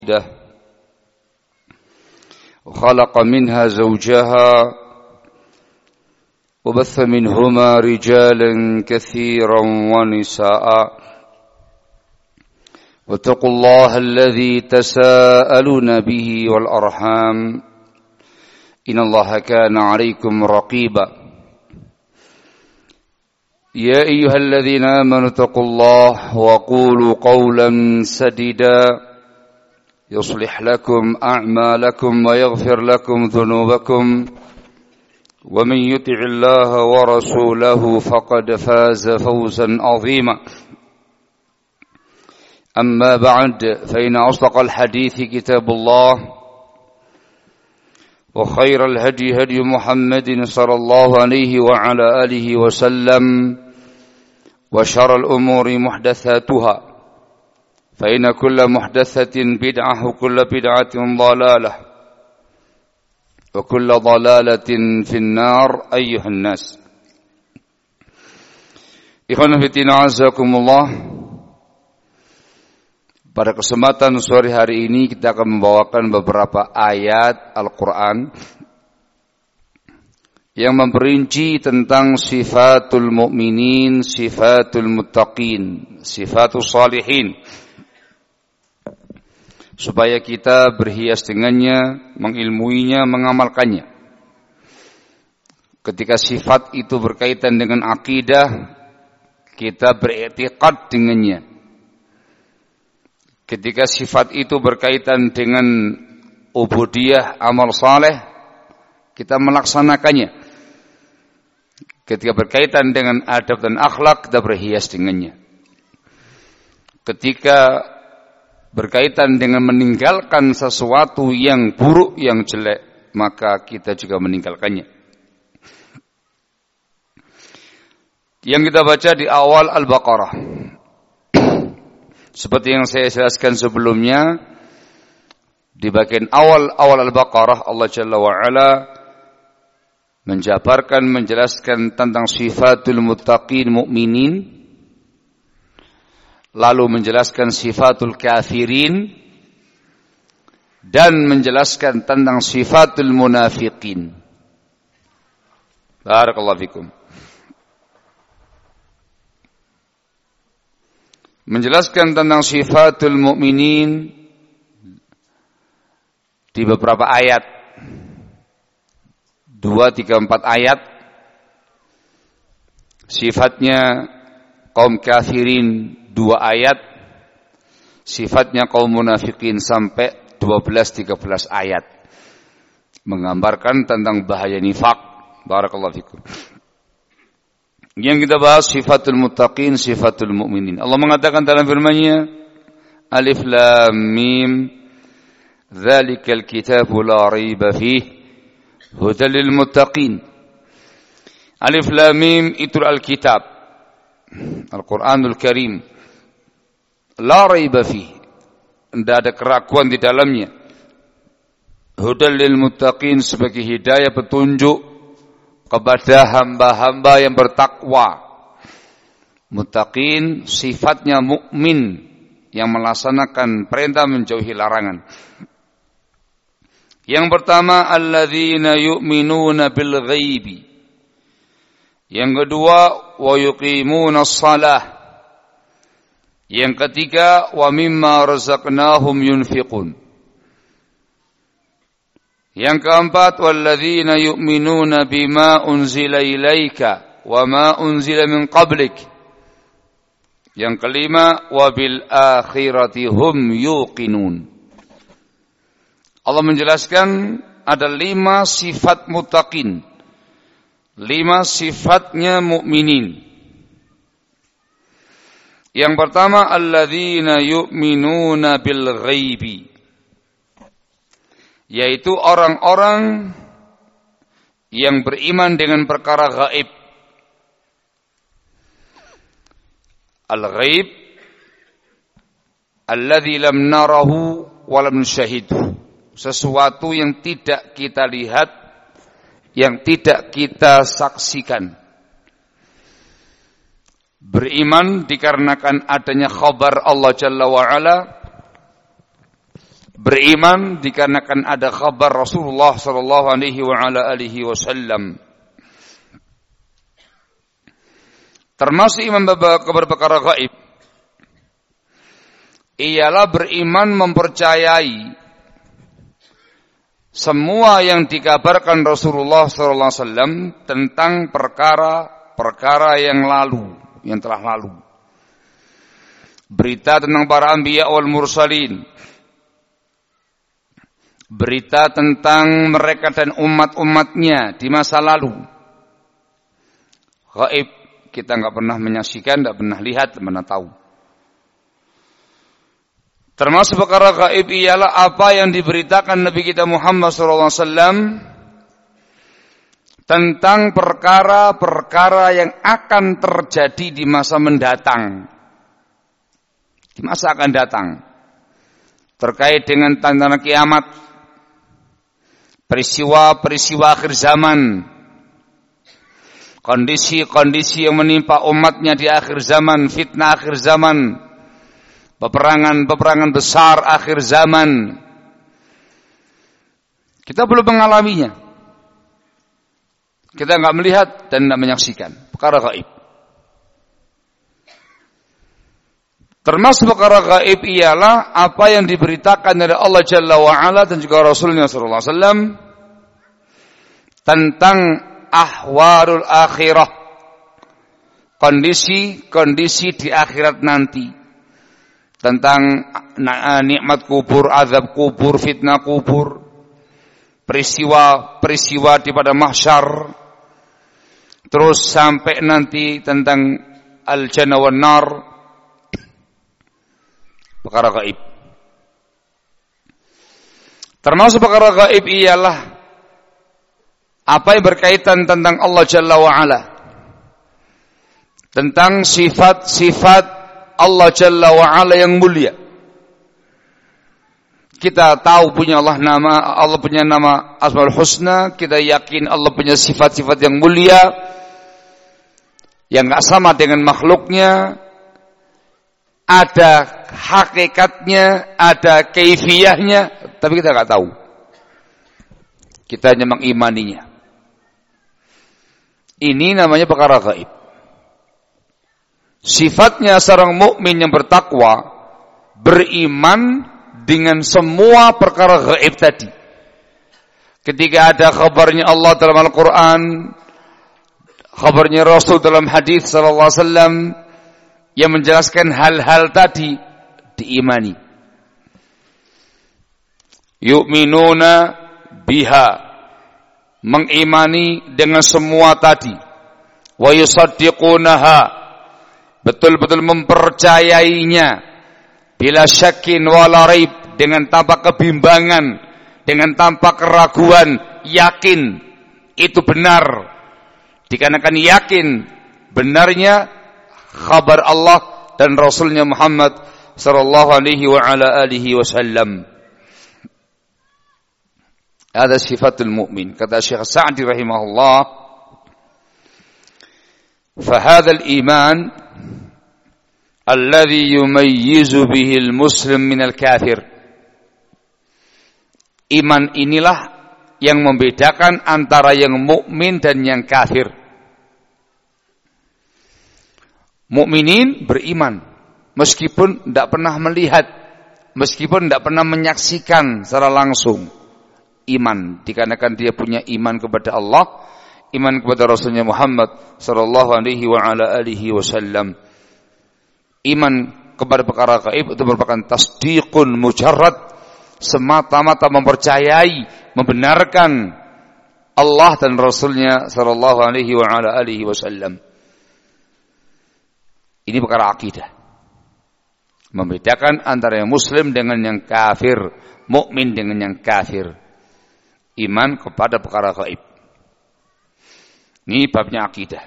وخلق منها زوجها وبث منهما رجالا كثيرا ونساء واتقوا الله الذي تساءلون به والأرحام إن الله كان عليكم رقيبا يا أيها الذين آمنوا اتقوا الله وقولوا قولا سديدا يصلح لكم أعمالكم ويغفر لكم ذنوبكم ومن يطع الله ورسوله فقد فاز فوزا عظيما أما بعد فإن أصدق الحديث كتاب الله وخير الهدي هدي محمد صلى الله عليه وعلى آله وسلم وشر الأمور محدثاتها فإن كل محدثة بدعة وكل بدعة ضلالة وكل ضلالة في النار أيها الناس Ikhwan fillah azakumullah. Pada kesempatan sore hari ini kita akan membawakan beberapa ayat Al-Quran yang memperinci tentang sifatul mu'minin, sifatul muttaqin, sifatul salihin, supaya kita berhias dengannya, mengilmuinya, mengamalkannya. Ketika sifat itu berkaitan dengan akidah, kita beriktikad dengannya. Ketika sifat itu berkaitan dengan ubudiyah, amal saleh, kita melaksanakannya. Ketika berkaitan dengan adab dan akhlak, kita berhias dengannya. Ketika berkaitan dengan meninggalkan sesuatu yang buruk, yang jelek, maka kita juga meninggalkannya. Yang kita baca di awal Al-Baqarah, seperti yang saya jelaskan sebelumnya, di bagian awal Al-Baqarah, Allah Jalla wa'ala menjabarkan, menjelaskan tentang sifatul muttaqin mu'minin, lalu menjelaskan sifatul kafirin, dan menjelaskan tentang sifatul munafiqin. Barakallahu fikum. Menjelaskan tentang sifatul mu'minin di beberapa ayat, 2, 3, 4 ayat. Sifatnya kaum kafirin 2 ayat, sifatnya kaum munafikin sampai 12-13 ayat, menggambarkan tentang bahaya nifak. Barakallahu fikum. Yang kita bahas sifatul muttaqin, sifatul mu'minin. Allah mengatakan dalam firman-Nya, Alif Lam Mim, Dzalikal kitabu la raiba fihi, hudal lil muttaqin. Alif Lam Mim itu Alkitab, Al-Quranul Karim. La raiba fihi, tidak ada keraguan di dalamnya. Hudal lil muttaqin, sebagai hidayah, petunjuk kepada hamba-hamba yang bertakwa. Muttaqin sifatnya mukmin yang melaksanakan perintah, menjauhi larangan. Yang pertama, alladzina yu'minuna bil ghaibi. Yang kedua, wa yuqimuna shalah. Yang ketiga, wa mimma razaqnahum yunfiqun. Yang keempat, walladzina yu'minuna bima unzila ilaika wa ma unzila min qablik. Yang kelima, wa bil akhirati hum yuqinun. Allah menjelaskan ada 5 sifat muttaqin, 5 sifatnya mukminin. Yang pertama, alladzina yu'minuna bil ghaibi, yaitu orang-orang yang beriman dengan perkara gaib. Al-ghaib alladzi lam narahu wa lam nusyahidhu, sesuatu yang tidak kita lihat, yang tidak kita saksikan. Beriman dikarenakan adanya khabar Allah Jalla wa'ala, beriman dikarenakan ada kabar Rasulullah sallallahu alaihi wa ala alihi wasallam. Termasuk iman kepada perkara gaib ialah beriman mempercayai semua yang dikabarkan Rasulullah sallallahu alaihi wasallam tentang perkara yang lalu, yang telah lalu. Berita tentang para anbiya wal mursalin, berita tentang mereka dan umat-umatnya di masa lalu. Gaib, kita enggak pernah menyaksikan, enggak pernah lihat, enggak pernah tahu. Termasuk perkara gaib ialah apa yang diberitakan Nabi kita Muhammad SAW tentang perkara-perkara yang akan terjadi di masa mendatang. Di masa akan datang. Terkait dengan tanda kiamat, peristiwa-peristiwa akhir zaman, kondisi-kondisi yang menimpa umatnya di akhir zaman, fitnah akhir zaman, peperangan besar akhir zaman. Kita belum mengalaminya. Kita enggak melihat dan enggak menyaksikan perkara gaib. Termasuk perkara gaib ialah apa yang diberitakan oleh Allah Jalla wa Ala dan juga Rasulnya sallallahu alaihi wasallam tentang ahwalul akhirah, kondisi di akhirat nanti, tentang nikmat kubur, azab kubur, fitnah kubur, peristiwa di pada mahsyar, terus sampai nanti tentang al-jannah wan nar, perkara gaib. Termasuk perkara gaib ialah apa yang berkaitan tentang Allah Jalla wa Ala, tentang sifat-sifat Allah Jalla wa Ala yang mulia. Kita tahu Allah punya nama Asmaul Husna, kita yakin Allah punya sifat-sifat yang mulia yang enggak sama dengan makhluknya. Ada hakikatnya, ada kaifiyahnya, tapi kita enggak tahu. Kita hanya mengimaninya. Ini namanya perkara gaib. Sifatnya seorang mukmin yang bertakwa beriman dengan semua perkara gaib tadi. Ketika ada kabarnya Allah dalam Al-Quran, kabarnya Rasul dalam hadis sallallahu alaihi wasallam yang menjelaskan hal-hal tadi, diimani. Yu'minuna biha, mengimani dengan semua tadi. Wa yusaddiqunaha, betul-betul mempercayainya, bila syakin wala raib, dengan tanpa kebimbangan, dengan tanpa keraguan, yakin itu benar. Dikarenakan yakin benarnya kabar Allah dan Rasulnya Muhammad sallallahu alaihi wa ala alihi wasallam. Ada sifatul mu'min. Kata Syekh Sa'di rahimahullah, فهذا الإيمان الذي يميز به المسلم من الكافر. Iman inilah yang membedakan antara yang mukmin dan yang kafir. Mukminin beriman meskipun tidak pernah melihat, meskipun tidak pernah menyaksikan secara langsung. Iman dikarenakan dia punya iman kepada Allah, iman kepada Rasulnya Muhammad sallallahu alaihi wa ala alihi wasallam. Iman kepada perkara gaib itu merupakan tasdiqun mujarrad, semata-mata mempercayai, membenarkan Allah dan Rasulnya sallallahu alaihi wa ala alihi wasallam. Ini perkara akidah. Membedakan antara yang muslim dengan yang kafir, mukmin dengan yang kafir. Iman kepada perkara gaib. Ini babnya akidah.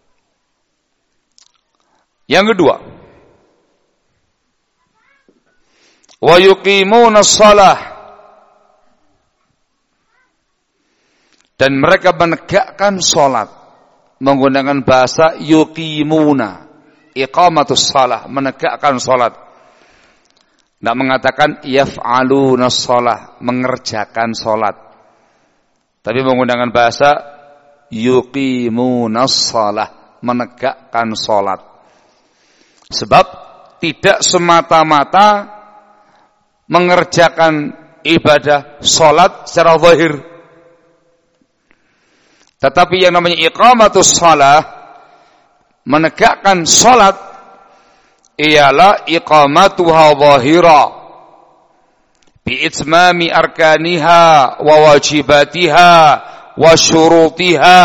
Yang kedua, wa yuqimuna shalah, dan mereka menegakkan salat menggunakan bahasa yuqimuna, iqamatus shalah, menegakkan salat. Tidak mengatakan yaf'aluna shalah, mengerjakan salat. Tapi menggunakan bahasa yuqimuna shalah, menegakkan salat. Sebab tidak semata-mata mengerjakan ibadah salat secara zahir. Tetapi yang namanya iqamatus shalah, menegakkan salat, ialah iqamatuha zahira bi'itmami arkaniha wa wajibatiha wa syurutiha.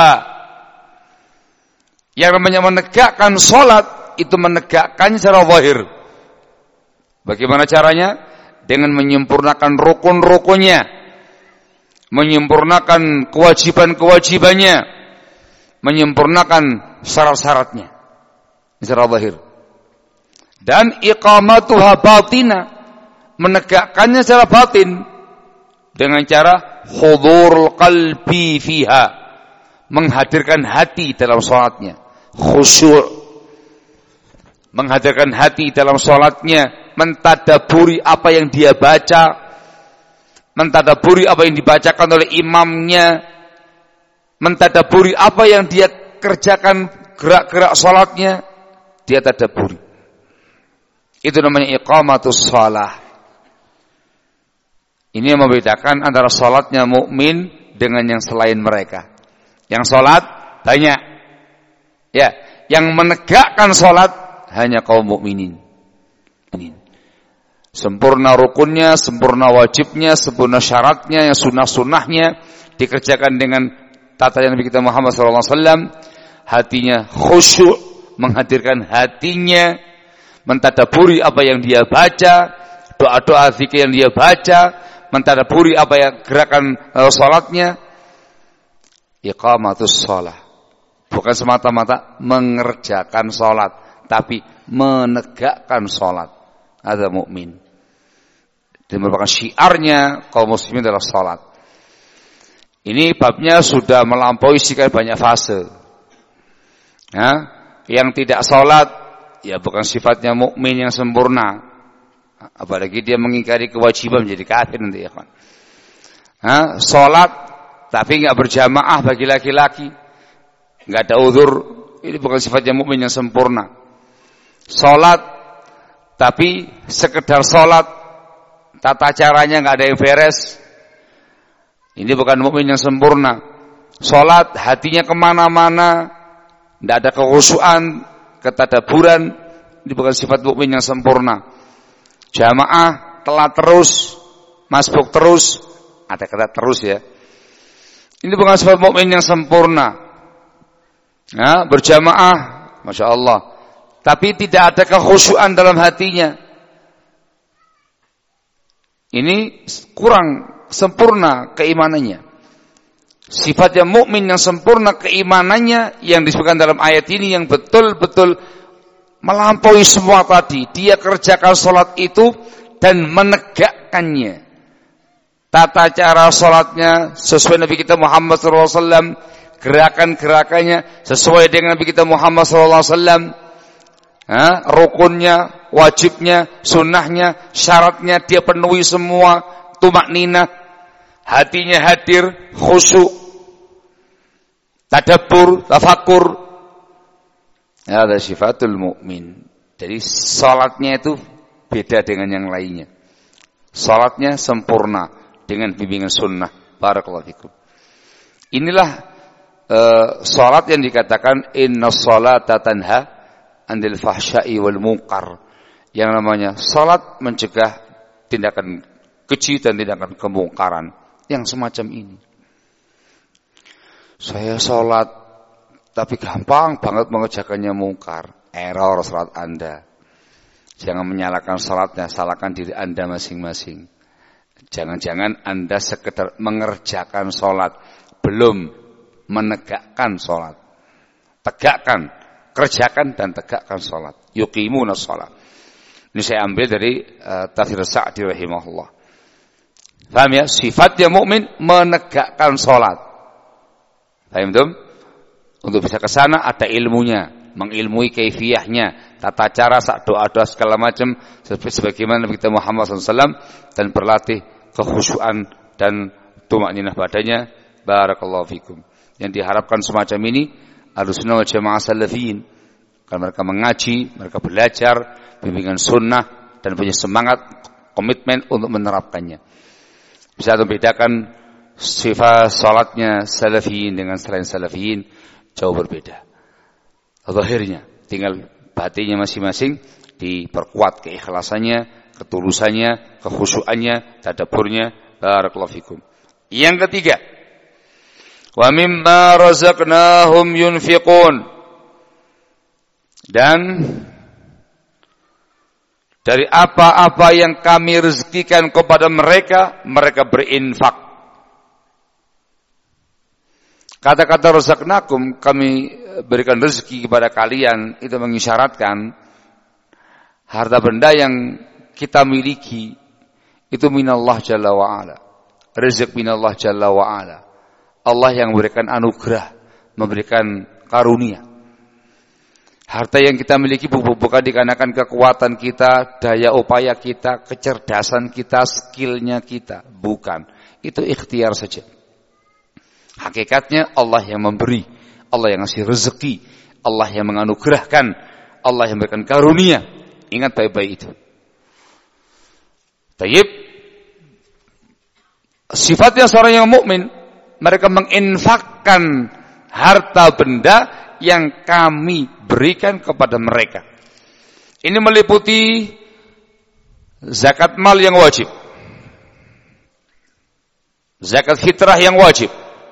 Yang namanya menegakkan salat itu menegakkannya secara zahir. Bagaimana caranya? Dengan menyempurnakan rukun-rukunnya, menyempurnakan kewajiban-kewajibannya, menyempurnakan syarat-syaratnya secara zahir. Dan iqamatuha batina, menegakkannya secara batin dengan cara hudurul qalbi fiha, menghadirkan hati dalam salatnya, khusyuk, menghadirkan hati dalam salatnya, mentadaburi apa yang dia baca, mentadaburi apa yang dibacakan oleh imamnya, mentadaburi apa yang dia kerjakan, gerak-gerak salatnya, dia tadaburi. Itu namanya iqamatus shalah. Ini yang membedakan antara salatnya mukmin dengan yang selain mereka. Yang salat banyak. Ya, yang menegakkan salat hanya kaum mukminin. Sempurna rukunnya, sempurna wajibnya, sempurna syaratnya, yang sunnah-sunnahnya dikerjakan dengan tata Nabi kita Muhammad SAW. Hatinya khusyuk, menghadirkan hatinya, mentadaburi apa yang dia baca, doa-doa zikir yang dia baca, mentadaburi apa yang gerakan salatnya. Iqamatus shalah, bukan semata-mata mengerjakan salat, tapi menegakkan salat. Ada mukmin. Itu merupakan syiarnya kaum muslimin dalam salat. Ini babnya sudah melampaui sekian banyak fase. Ya, yang tidak salat ya bukan sifatnya mukmin yang sempurna. Apalagi dia mengingkari kewajiban menjadi kafir nanti ya kan. Salat tapi enggak berjamaah bagi laki-laki, enggak ada uzur, ini bukan sifatnya mukmin yang sempurna. Salat tapi sekedar salat, tata caranya enggak ada yang beres, ini bukan mukmin yang sempurna. Salat hatinya kemana-mana, enggak ada kekhusyuan, ketadaburan, ini bukan sifat mukmin yang sempurna. Jamaah telat terus, masbuk terus, ada kata terus ya. Ini bukan sifat mukmin yang sempurna. Ya, berjamaah, masya Allah, tapi tidak ada kekhusyuan dalam hatinya. Ini kurang sempurna keimanannya. Sifat yang mukmin yang sempurna keimanannya yang disebutkan dalam ayat ini yang betul-betul melampaui semua tadi. Dia kerjakan salat itu dan menegakkannya. Tata cara salatnya sesuai Nabi kita Muhammad SAW, gerakan-gerakannya sesuai dengan Nabi kita Muhammad SAW, rukunnya, wajibnya, sunnahnya, syaratnya dia penuhi semua, tumakninah, hatinya hadir, khusyuk, tadabbur, tafakur. Ada sifatul mukmin. Jadi salatnya itu beda dengan yang lainnya. Salatnya sempurna dengan bimbingan sunnah. Barakallahu fikum. Inilah salat yang dikatakan innas salata tanha 'anil fahsya'i wal munkar. Yang namanya salat mencegah tindakan keji dan tindakan kemungkaran. Yang semacam ini. Saya salat tapi gampang banget mengerjakannya mungkar. Error salat Anda. Jangan menyalahkan salatnya, salahkan diri Anda masing-masing. Jangan-jangan Anda sekedar mengerjakan salat, belum menegakkan salat. Tegakkan, kerjakan dan tegakkan salat. Yuqimuna shalah. Ini saya ambil dari Tafsir Sa'di rahimahullah. Paham ya? Sifatnya mukmin menegakkan salat. Paham tuh? Untuk bisa ke sana ada ilmunya, mengilmui kaifiyahnya, tata cara, doa-doa segala macam sebagaimana Nabi kita Muhammad SAW, dan berlatih kekhusyuan dan tumakninah padanya. Barakallahu fikum. Yang diharapkan semacam ini Ahlussunnah wal Jamaah Salafiyin, karena mereka mengaji, mereka belajar bimbingan sunnah dan punya semangat, komitmen untuk menerapkannya. Bisa membedakan sifat salatnya Salafiyin dengan selain Salafiyin jauh berbeda. Zahirnya, tinggal batinnya masing-masing diperkuat keikhlasannya, ketulusannya, kekhusyuannya, tadabburnya. Barakallahu fikum. Yang ketiga, wa mimma razaqnahum yunfiqun, dan dari apa-apa yang kami rezekikan kepada mereka, mereka berinfak. Kata-kata razaqnakum, kami berikan rezeki kepada kalian, itu mengisyaratkan harta benda yang kita miliki itu minallah jalla wa'ala, rezeki minallah jalla wa'ala. Allah yang memberikan anugerah, memberikan karunia. Harta yang kita miliki bukan dikarenakan kekuatan kita, daya upaya kita, kecerdasan kita, skillnya kita, bukan. Itu ikhtiar saja. Hakikatnya Allah yang memberi, Allah yang ngasih rezeki, Allah yang menganugerahkan, Allah yang memberikan karunia. Ingat baik-baik itu. Tayyib. Sifatnya seorang yang mukmin, mereka menginfakkan harta benda yang kami berikan kepada mereka. Ini meliputi zakat mal yang wajib, zakat fitrah yang wajib,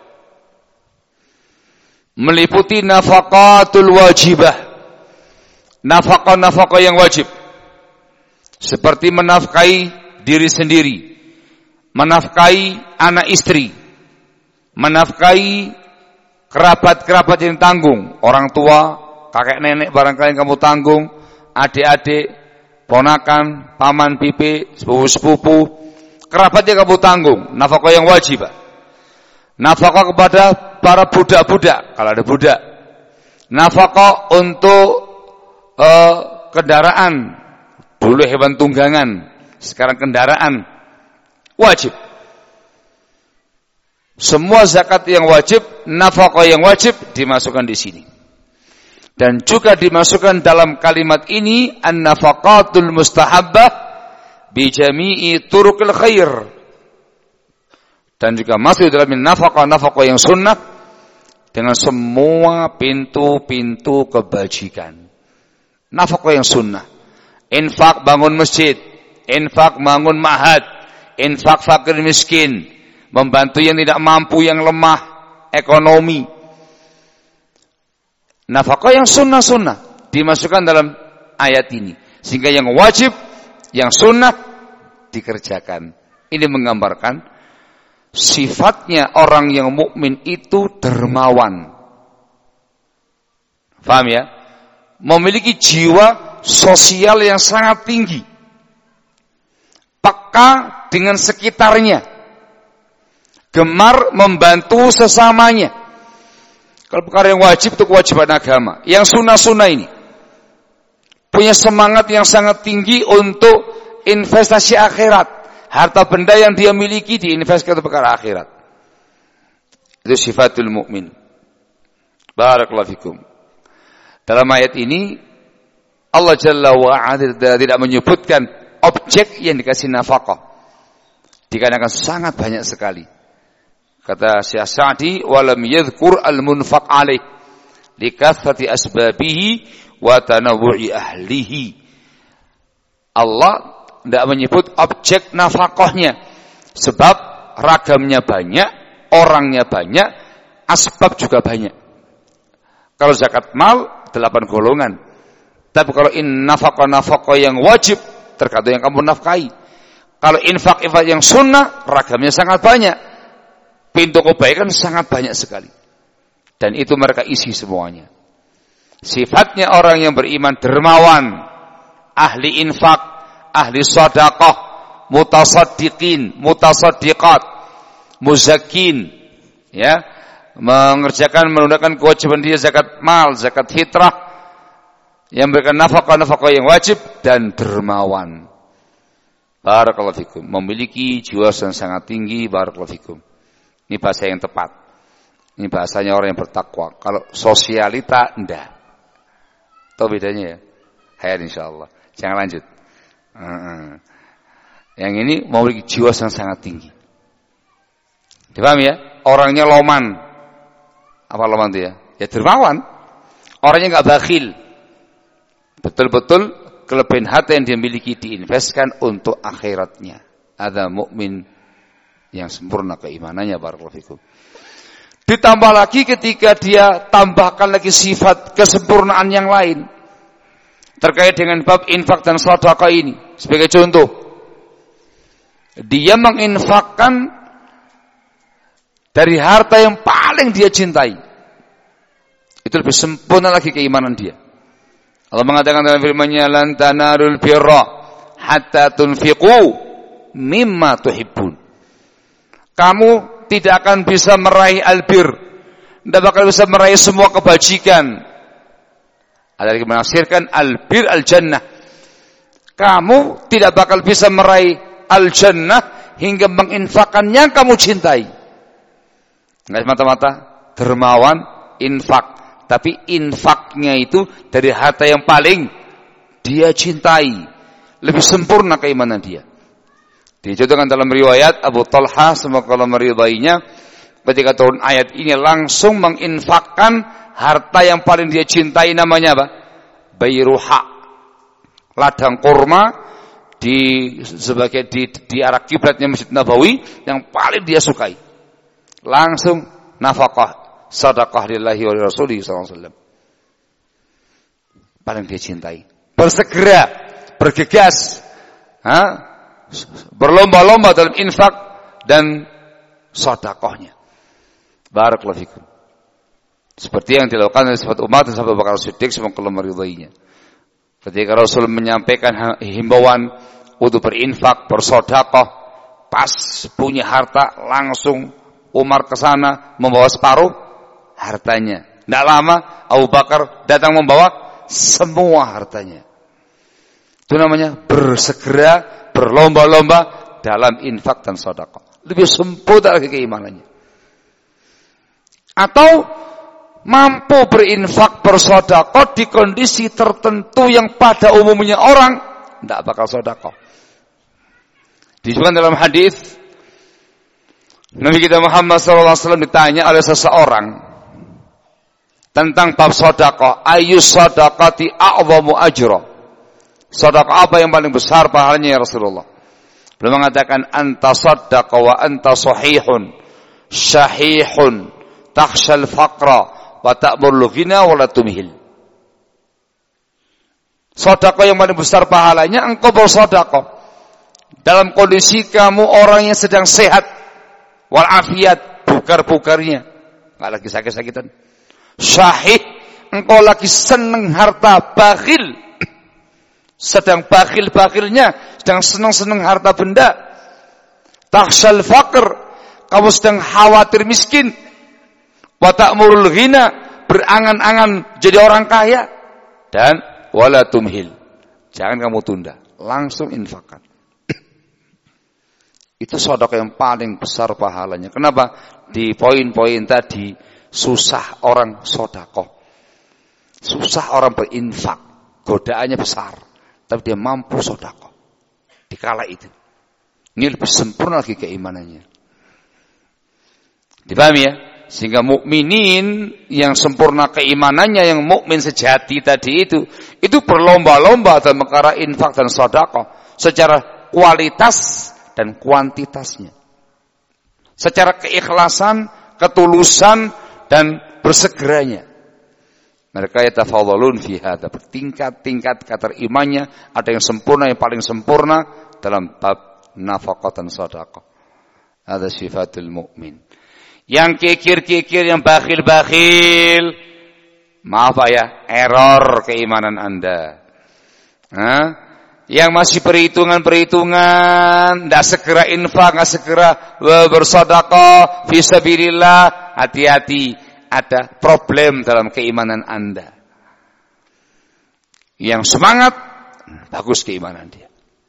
meliputi nafaqatul wajibah, nafaqah-nafaqah yang wajib, seperti menafkahi diri sendiri, menafkahi anak istri, menafkahi kerabat-kerabat yang tanggung, orang tua, kakek nenek barangkali yang kamu tanggung, adik-adik, ponakan, paman, pipi, sepupu-sepupu, kerabat yang kamu tanggung, nafkah yang wajib. Nafkah kepada para budak-budak, kalau ada budak. Nafkah untuk kendaraan, dulu hewan tunggangan, sekarang kendaraan, wajib. Semua zakat yang wajib, nafkah yang wajib dimasukkan di sini. Dan juga dimasukkan dalam kalimat ini an-nafaqatul mustahabbah bi jami'i turuqil khair. Dan juga masuk dalam nafkah-nafkah yang sunnah dengan semua pintu-pintu kebajikan. Nafkah yang sunnah. Infak bangun masjid, infak bangun ma'had, infak fakir miskin, membantu yang tidak mampu, yang lemah ekonomi. Nafkah yang sunnah-sunnah dimasukkan dalam ayat ini. Sehingga yang wajib, yang sunnah dikerjakan. Ini menggambarkan sifatnya orang yang mukmin itu dermawan. Paham ya? Memiliki jiwa sosial yang sangat tinggi. Peka dengan sekitarnya. Gemar membantu sesamanya. Kalau perkara yang wajib itu kewajiban agama. Yang sunnah-sunnah ini punya semangat yang sangat tinggi untuk investasi akhirat. Harta benda yang dia miliki diinvestasikan untuk perkara akhirat. Itu sifatul mukmin. Barakallahu fikum. Dalam ayat ini Allah Jalla wa'ala tidak menyebutkan objek yang dikasih nafkah. Dikarenakan sangat banyak sekali. Kata Syekh Sa'di, walam yadhkur al-munfaq alaih likathrati asbabihi wa tanawwu'i ahlihi. Allah tidak menyebut objek nafkahnya sebab ragamnya banyak, orangnya banyak, asbab juga banyak. Kalau zakat mal 8 golongan. Tapi kalau nafkah yang wajib tergantung yang kamu nafkahi. Kalau infak yang sunnah ragamnya sangat banyak. Pintu kebaikan sangat banyak sekali. Dan itu mereka isi semuanya. Sifatnya orang yang beriman dermawan, ahli infak, ahli sedekah, mutasaddiqin, mutasaddiqat, muzakkin, ya, mengerjakan menunaikan kewajiban dia zakat mal, zakat fitrah, yang memberikan nafkah-nafkah yang wajib, dan dermawan. Barakallahu fikum. Memiliki jiwa yang sangat tinggi. Barakallahu fikum. Ini bahasa yang tepat. Ini bahasanya orang yang bertakwa. Kalau sosialita, enggak. Tahu bedanya ya? Hayat insyaallah. Jangan lanjut. Yang ini memiliki jiwa yang sangat tinggi. Dipaham ya? Orangnya loman. Apa loman itu ya? Ya dermawan. Orangnya enggak bakhil. Betul-betul kelebihan harta yang dia miliki diinvestkan untuk akhiratnya. Ada mukmin yang sempurna keimanannya, barakallahu fikum. Ditambah lagi ketika dia tambahkan lagi sifat kesempurnaan yang lain terkait dengan bab infak dan sedekah ini. Sebagai contoh, dia menginfakkan dari harta yang paling dia cintai. Itu lebih sempurna lagi keimanan dia. Allah mengatakan dalam firman-Nya, "Lan tanarul birra hatta tunfiqu mimma tuhibbun." Kamu tidak akan bisa meraih albir, tidak bakal bisa meraih semua kebajikan. Ada yang menafsirkan albir al-jannah. Kamu tidak bakal bisa meraih al-jannah hingga menginfakkan yang kamu cintai. Enggak semata-mata dermawan infak, tapi infaknya itu dari harta yang paling dia cintai. Lebih sempurna keimanan dia. Dicontohkan dalam riwayat Abu Talha, semoga Allah meridainya, ketika turun ayat ini langsung menginfakkan harta yang paling dia cintai, namanya apa? Bayruha. Ladang kurma di arah kiblatnya Masjid Nabawi yang paling dia sukai. Langsung nafkah, sedekah lillahi wa rasulihi sallallahu alaihi wasallam. Paling dia cintai. Bersegera, bergegas, berlomba-lomba dalam infak dan sedekahnya. Barakallahu fikum. Seperti yang dilakukan oleh sahabat umat dan sahabat Abu Bakar Siddiq, semoga Allah meridainya. Ketika Rasul menyampaikan himbauan untuk berinfak, bersedekah, pas punya harta langsung Umar ke sana membawa separuh hartanya. Tidak lama Abu Bakar datang membawa semua hartanya. Itu namanya bersegera, berlomba-lomba dalam infak dan sedekah. Lebih sempurna lagi keimanannya. Atau mampu berinfak, bersedekah di kondisi tertentu yang pada umumnya orang tidak bakal sedekah. Disebutkan dalam hadis Nabi kita Muhammad SAW ditanya oleh seseorang tentang bab sedekah, ayyus sadaqati a'zamu ajra. Sedekah apa yang paling besar pahalanya ya Rasulullah? Beliau mengatakan, anta saddaqa wa anta sahihun syahihun takhshal faqra wa ta'murul ghina wa la tumhil. Sedekah yang paling besar pahalanya engkau bersedekah dalam kondisi kamu orang yang sedang sehat wal afiat, bukar-bukarnya, enggak lagi sakit-sakitan. Syahih, engkau lagi seneng harta, bakhil, sedang bakhil-bakhilnya, sedang senang-senang harta benda. Takhshal faqr, kamu sedang khawatir miskin. Wa ta'murul ghina, berangan-angan jadi orang kaya. Dan wala tumhil, jangan kamu tunda, langsung infakkan. Itu sedekah yang paling besar pahalanya. Kenapa? Di poin-poin tadi susah orang sedekah. Susah orang berinfak, godaannya besar. Tapi dia mampu sedekah di kala itu. Ini lebih sempurna lagi keimanannya. Dipahami ya? Sehingga mukminin yang sempurna keimanannya, yang mukmin sejati tadi itu berlomba-lomba dalam perkara infak dan sedekah secara kualitas dan kuantitasnya. Secara keikhlasan, ketulusan dan bersegeranya. Mereka yatafadhalun fi hadza, bertingkat-tingkat kadar imannya, ada yang sempurna, yang paling sempurna dalam bab nafaqah dan sedekah. Ada sifatul mukmin. Yang kikir-kikir, yang bakhil-bakhil, maaf Pak ya, error keimanan Anda. Yang masih perhitungan-perhitungan, tidak segera infak, tidak segera bersedekah fi sabilillah, hati-hati, ada problem dalam keimanan Anda. Yang semangat, bagus keimanan dia.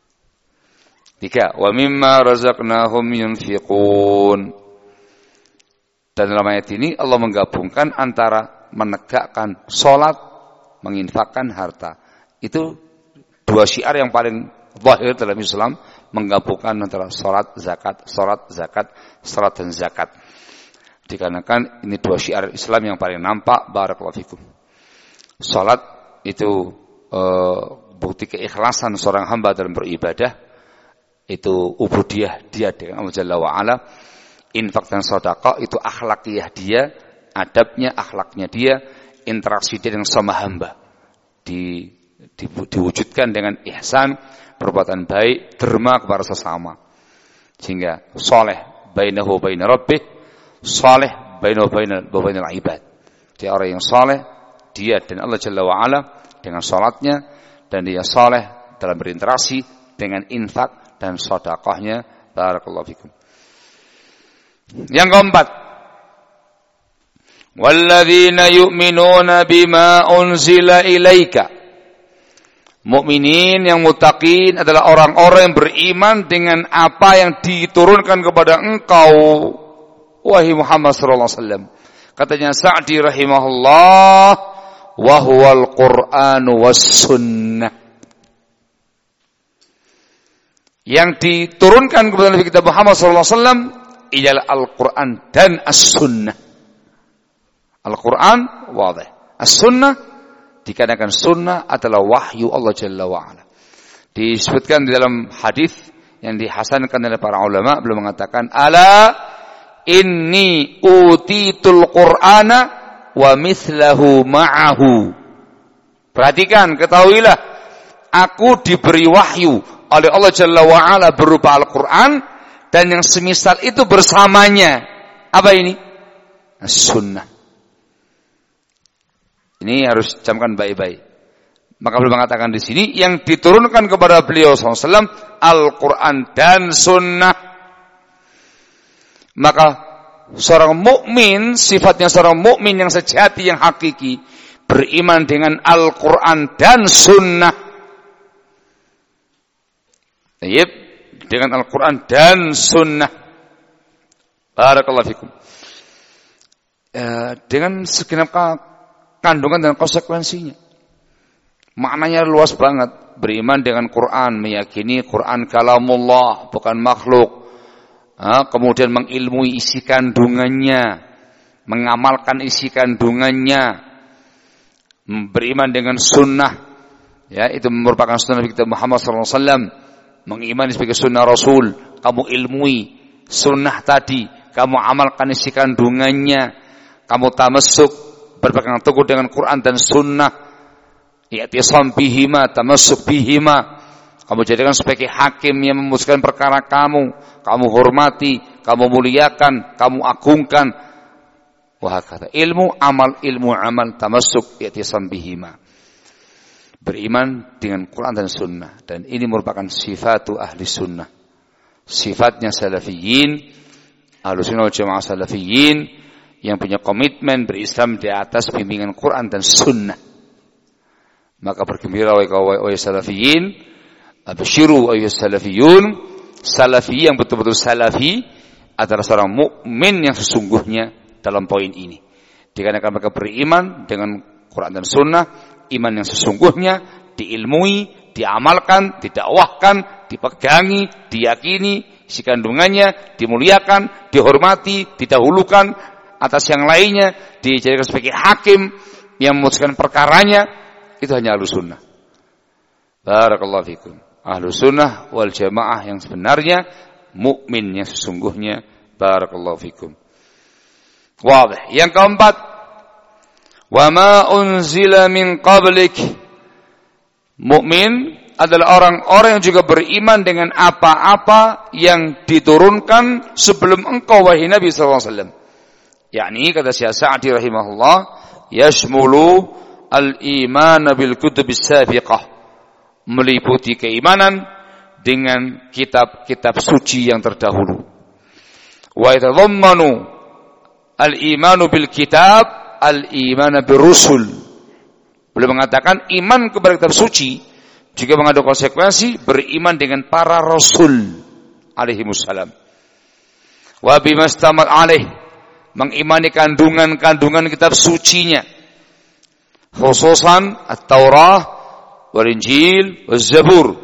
3. Wa mimma razaqnahum yunfiqun. Dan dalam ayat ini Allah menggabungkan antara menegakkan salat, menginfakkan harta. Itu dua syiar yang paling zahir dalam Islam, menggabungkan antara salat, zakat, dan zakat. Dikarenakan ini dua syiar Islam yang paling nampak. Barakallahu fikum. Salat itu bukti keikhlasan seorang hamba dalam beribadah. Itu ubudiyah dia dengan Allah Jalla wa'ala. Infak dan sedekah itu akhlakiyah dia, adabnya, akhlaknya dia, interaksi dia dengan sama hamba. Diwujudkan dengan ihsan, perbuatan baik, derma kepada sesama. Sehingga soleh bainahu baina rabbih, soleh bainahu bainal ibad. Dia orang yang soleh, dia dan Allah Jalla wa'ala dengan salatnya, dan dia soleh dalam berinteraksi dengan infak dan sedekahnya. Barakallahu fikum. Yang keempat, walladzina yu'minuna bima unzila ilaika. Mukminin yang muttaqin adalah orang-orang yang beriman dengan apa yang diturunkan kepada engkau, wahai Muhammad sallallahu alaihi wasallam. Katanya Sa'di rahimahullah, wa huwal Qur'anu was sunnah. Yang diturunkan kepada Nabi kita Muhammad sallallahu alaihi wasallam ialah Al-Quran dan As-Sunnah. Al-Quran wadih. As-Sunnah, dikarenakan sunnah adalah wahyu Allah Jalla wa'ala. Disebutkan di dalam hadis yang dihasankan oleh para ulama, beliau mengatakan, ala inni utitul Qur'ana wa mithlahu ma'ahu. Perhatikan, ketahuilah, aku diberi wahyu oleh Allah Jalla wa'ala berupa Al-Quran, dan yang semisal itu bersamanya. Apa ini? Sunnah. Ini harus camkan baik-baik. Maka beliau mengatakan di sini, yang diturunkan kepada beliau SAW, Al-Quran dan Sunnah. Maka seorang mukmin, sifatnya seorang mukmin yang sejati, yang hakiki, beriman dengan Al-Quran dan Sunnah. Baik. Dengan Al-Quran dan Sunnah. Barakallahu fikum. Dengan segenap kandungan dan konsekuensinya. Maknanya luas banget. Beriman dengan Quran, meyakini Quran kalamullah, bukan makhluk. Kemudian mengilmui isi kandungannya, mengamalkan isi kandungannya. Beriman dengan Sunnah, ya, itu merupakan sunnah kita Muhammad sallallahu alaihi wasallam. Mengimani sebagai sunnah Rasul, kamu ilmui sunnah tadi, kamu amalkan isi kandungannya, kamu tamassuk, berpegang teguh dengan Quran dan sunnah, i'tisam bihima, tamassuk bihima, kamu jadikan sebagai hakim yang memutuskan perkara kamu hormati, kamu muliakan, kamu agungkan. Wah, kata ilmu amal, tamassuk, i'tisam bihima. Beriman dengan Quran dan Sunnah. Dan ini merupakan sifatu ahli sunnah. Sifatnya salafiyin, ahli sunnah wal jamaah salafiyin, yang punya komitmen berislam di atas bimbingan Quran dan Sunnah. Maka bergembira wahai salafiyin, absyiru wahai salafiyun. Salafi yang betul-betul salafi adalah seorang mukmin yang sesungguhnya dalam poin ini. Dikarenakan mereka beriman dengan Quran dan Sunnah, iman yang sesungguhnya, diilmui, diamalkan, didakwahkan, dipegangi, diyakini, isi kandungannya, dimuliakan, dihormati, didahulukan atas yang lainnya, dijadikan sebagai hakim yang memutuskan perkaranya. Itu hanya Ahlus Sunnah. Barakallahu fikum. Ahlus Sunnah wal Jamaah yang sebenarnya, mukmin yang sesungguhnya. Barakallahu fikum. Wadih. Yang keempat, wa ma unzila min qablik. Mukmin adalah orang-orang yang juga beriman dengan apa-apa yang diturunkan sebelum engkau wahai Nabi sallallahu alaihi wasallam. Yakni kata Syekh Sa'di rahimahullah, yashmulu al-iman bil kutubis sabiqah, meliputi keimanan dengan kitab-kitab suci yang terdahulu. Wa yatadhammanu al-imanu bil kitab al-iman bir rusul. Beliau mengatakan iman kepada kitab suci juga mengandung konsekuensi beriman dengan para rasul alaihi wassalam. Wa bimastamal alaih, mengimani kandungan-kandungan kitab sucinya. Khususan At-Taurah, Wal-Injil, Wal-Zabur.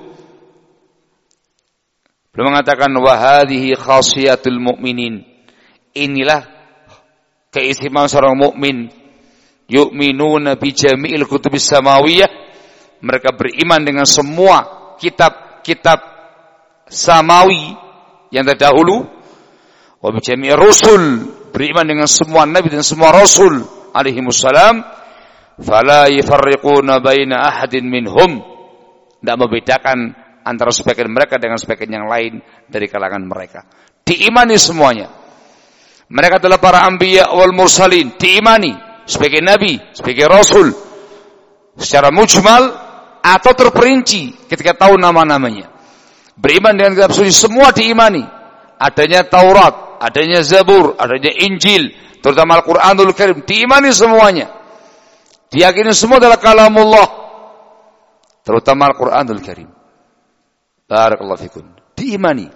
Beliau mengatakan wa hadhihi khasiyatul mu'minin. Inilah keistimewaan seorang mukmin. Yu'minuna bi jami'il kutubis samawiyah. Mereka beriman dengan semua kitab-kitab samawi yang terdahulu. Wa bi jami'ir rusul, beriman dengan semua nabi dan semua rasul alaihi wassalam. Fala yafarriquna baina ahadin minhum. Tidak membedakan antara sebagian mereka dengan sebagian yang lain dari kalangan mereka. Diimani semuanya. Mereka adalah para anbiya wal mursalin, diimani sebagai nabi, sebagai rasul secara mujmal atau terperinci ketika tahu nama-namanya. Beriman dengan kitab suci semua diimani. Adanya Taurat, adanya Zabur, adanya Injil, terutama Al-Qur'anul Karim, diimani semuanya. Diyakini semua adalah kalamullah, terutama Al-Qur'anul Karim. Barakallahu fikum. Diimani.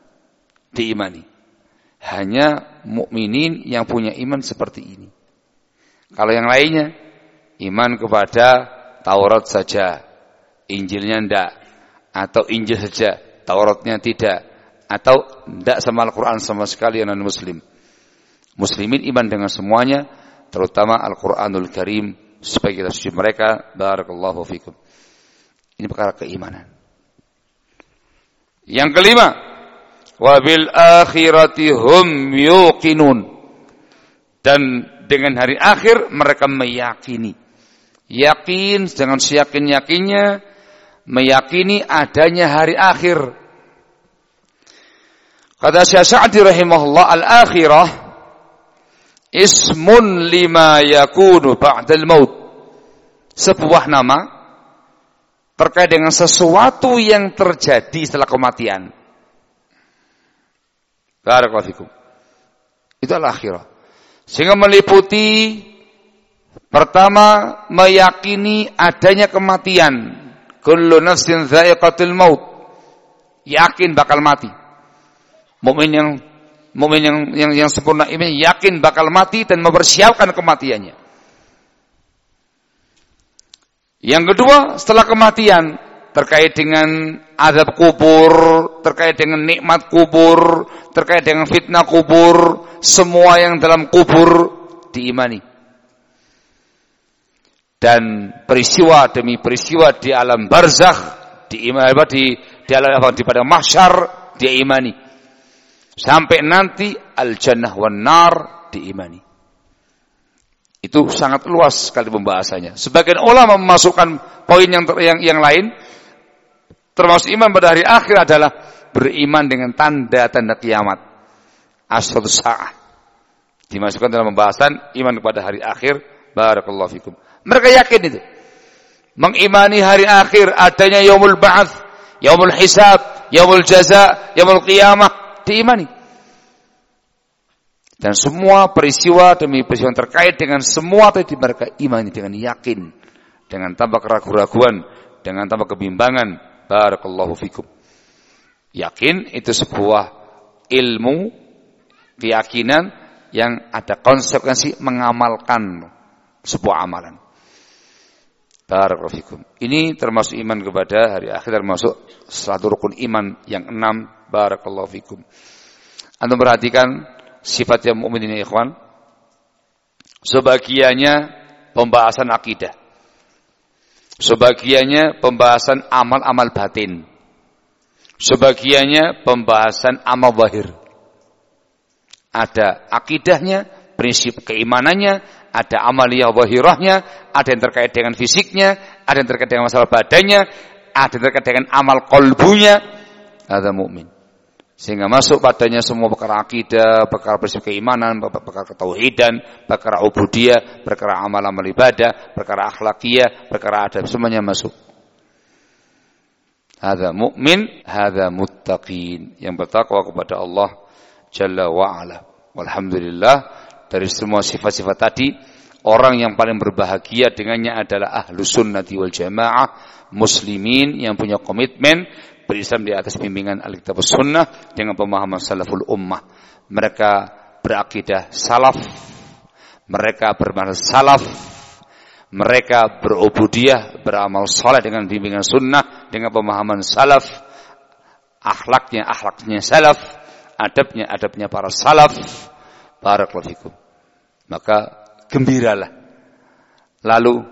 Hanya mukminin yang punya iman seperti ini. Kalau yang lainnya, iman kepada Taurat saja, Injilnya enggak, atau Injil saja, Tauratnya tidak, atau enggak sama Al-Quran sama sekali yang non-muslim. Muslimin iman dengan semuanya, terutama Al-Quranul Karim, sebagai kitab suci mereka. Barakallahu fikum. Ini perkara keimanan. Yang kelima, wabil akhirati hum yuqinun, dan dengan hari akhir mereka meyakini. Yakin dengan seyakin-yakinnya meyakini adanya hari akhir. Kata Syekh Sa'di rahimahullah, al-akhirah ismun lima yakunu ba'dal maut. Sebuah nama terkait dengan sesuatu yang terjadi setelah kematian. Barakallahu fikum. Itu al-akhirah. Sehingga meliputi pertama, meyakini adanya kematian. Kullu nafsin dha'iqatul maut. Yakin bakal mati. Mukmin yang sempurna iman yakin bakal mati dan mempersiapkan kematiannya. Yang kedua, setelah kematian, terkait dengan azab kubur, terkait dengan nikmat kubur, terkait dengan fitnah kubur, semua yang dalam kubur diimani. Dan peristiwa demi peristiwa di alam barzakh, di alam di padang mahsyar dia imani. Sampai nanti al-jannah wan nar diimani. Itu sangat luas sekali pembahasannya. Sebagian ulama memasukkan poin yang lain, termasuk iman pada hari akhir adalah beriman dengan tanda-tanda kiamat. Asratus sa'ah. Dimasukkan dalam pembahasan iman kepada hari akhir. Barakallahu fikum. Mereka yakin itu. Mengimani hari akhir, adanya yaumul ba'ats, yaumul hisab, yaumul jaza, yaumul qiyamah, diimani. Dan semua peristiwa demi peristiwa terkait dengan semua tadi mereka imani dengan yakin, dengan tanpa keraguan-raguan, dengan tanpa kebimbangan. Barakallahu fikum. Yakin itu sebuah ilmu, keyakinan yang ada konsekuensi mengamalkan sebuah amalan. Barakallahu fikum. Ini termasuk iman kepada hari akhir, termasuk satu rukun iman yang 6. Barakallahu fikum. Antum perhatikan sifat yang mukmin ini, ikhwan. Sebagiannya pembahasan akidah. Sebagiannya pembahasan amal-amal batin. Sebagiannya pembahasan amal zahir. Ada akidahnya, prinsip keimanannya, ada amaliyah zahirahnya, ada yang terkait dengan fisiknya, ada yang terkait dengan masalah badannya, ada yang terkait dengan amal qalbunya. Ada mukmin. Sehingga masuk padanya semua perkara akidah, perkara prinsip keimanan, perkara ketauhidan, perkara ubudiyah, perkara amal-amal ibadah, perkara akhlakiyah, perkara adab, semuanya masuk. Hadza mu'min, hadza muttaqin, yang bertakwa kepada Allah Jalla wa Ala. Walhamdulillah, dari semua sifat-sifat tadi orang yang paling berbahagia dengannya adalah ahlus sunnati wal jamaah, muslimin yang punya komitmen berislam di atas bimbingan Alkitab Sunnah dengan pemahaman salaful ummah. Mereka berakidah salaf, mereka bermanhaj salaf, mereka berubudiyah, beramal saleh dengan bimbingan sunnah, dengan pemahaman salaf, akhlaknya salaf, adabnya para salaf. Barakallahu fikum. Maka gembiralah. Lalu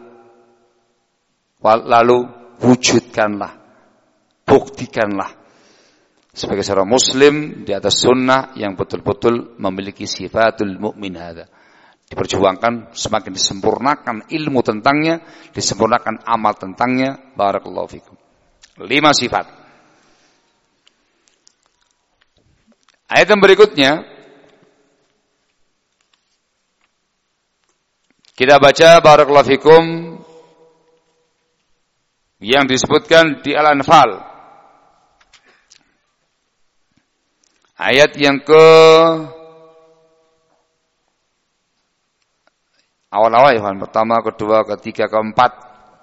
wujudkanlah, buktikanlah sebagai seorang muslim di atas sunnah yang betul-betul memiliki sifatul mu'min hadza. Diperjuangkan, semakin disempurnakan ilmu tentangnya, disempurnakan amal tentangnya. Barakallahu fikum. 5 sifat. Ayat yang berikutnya kita baca barakallahu fikum yang disebutkan di Al-Anfal. Ayat yang awal-awal ya, pertama, kedua, ketiga, keempat.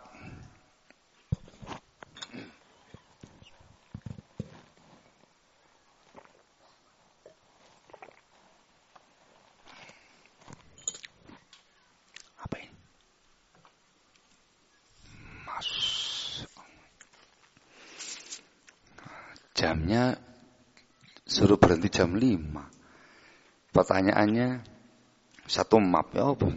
Apa ini? Jamnya suruh berhenti jam 5. Pertanyaannya 1 map ya apa?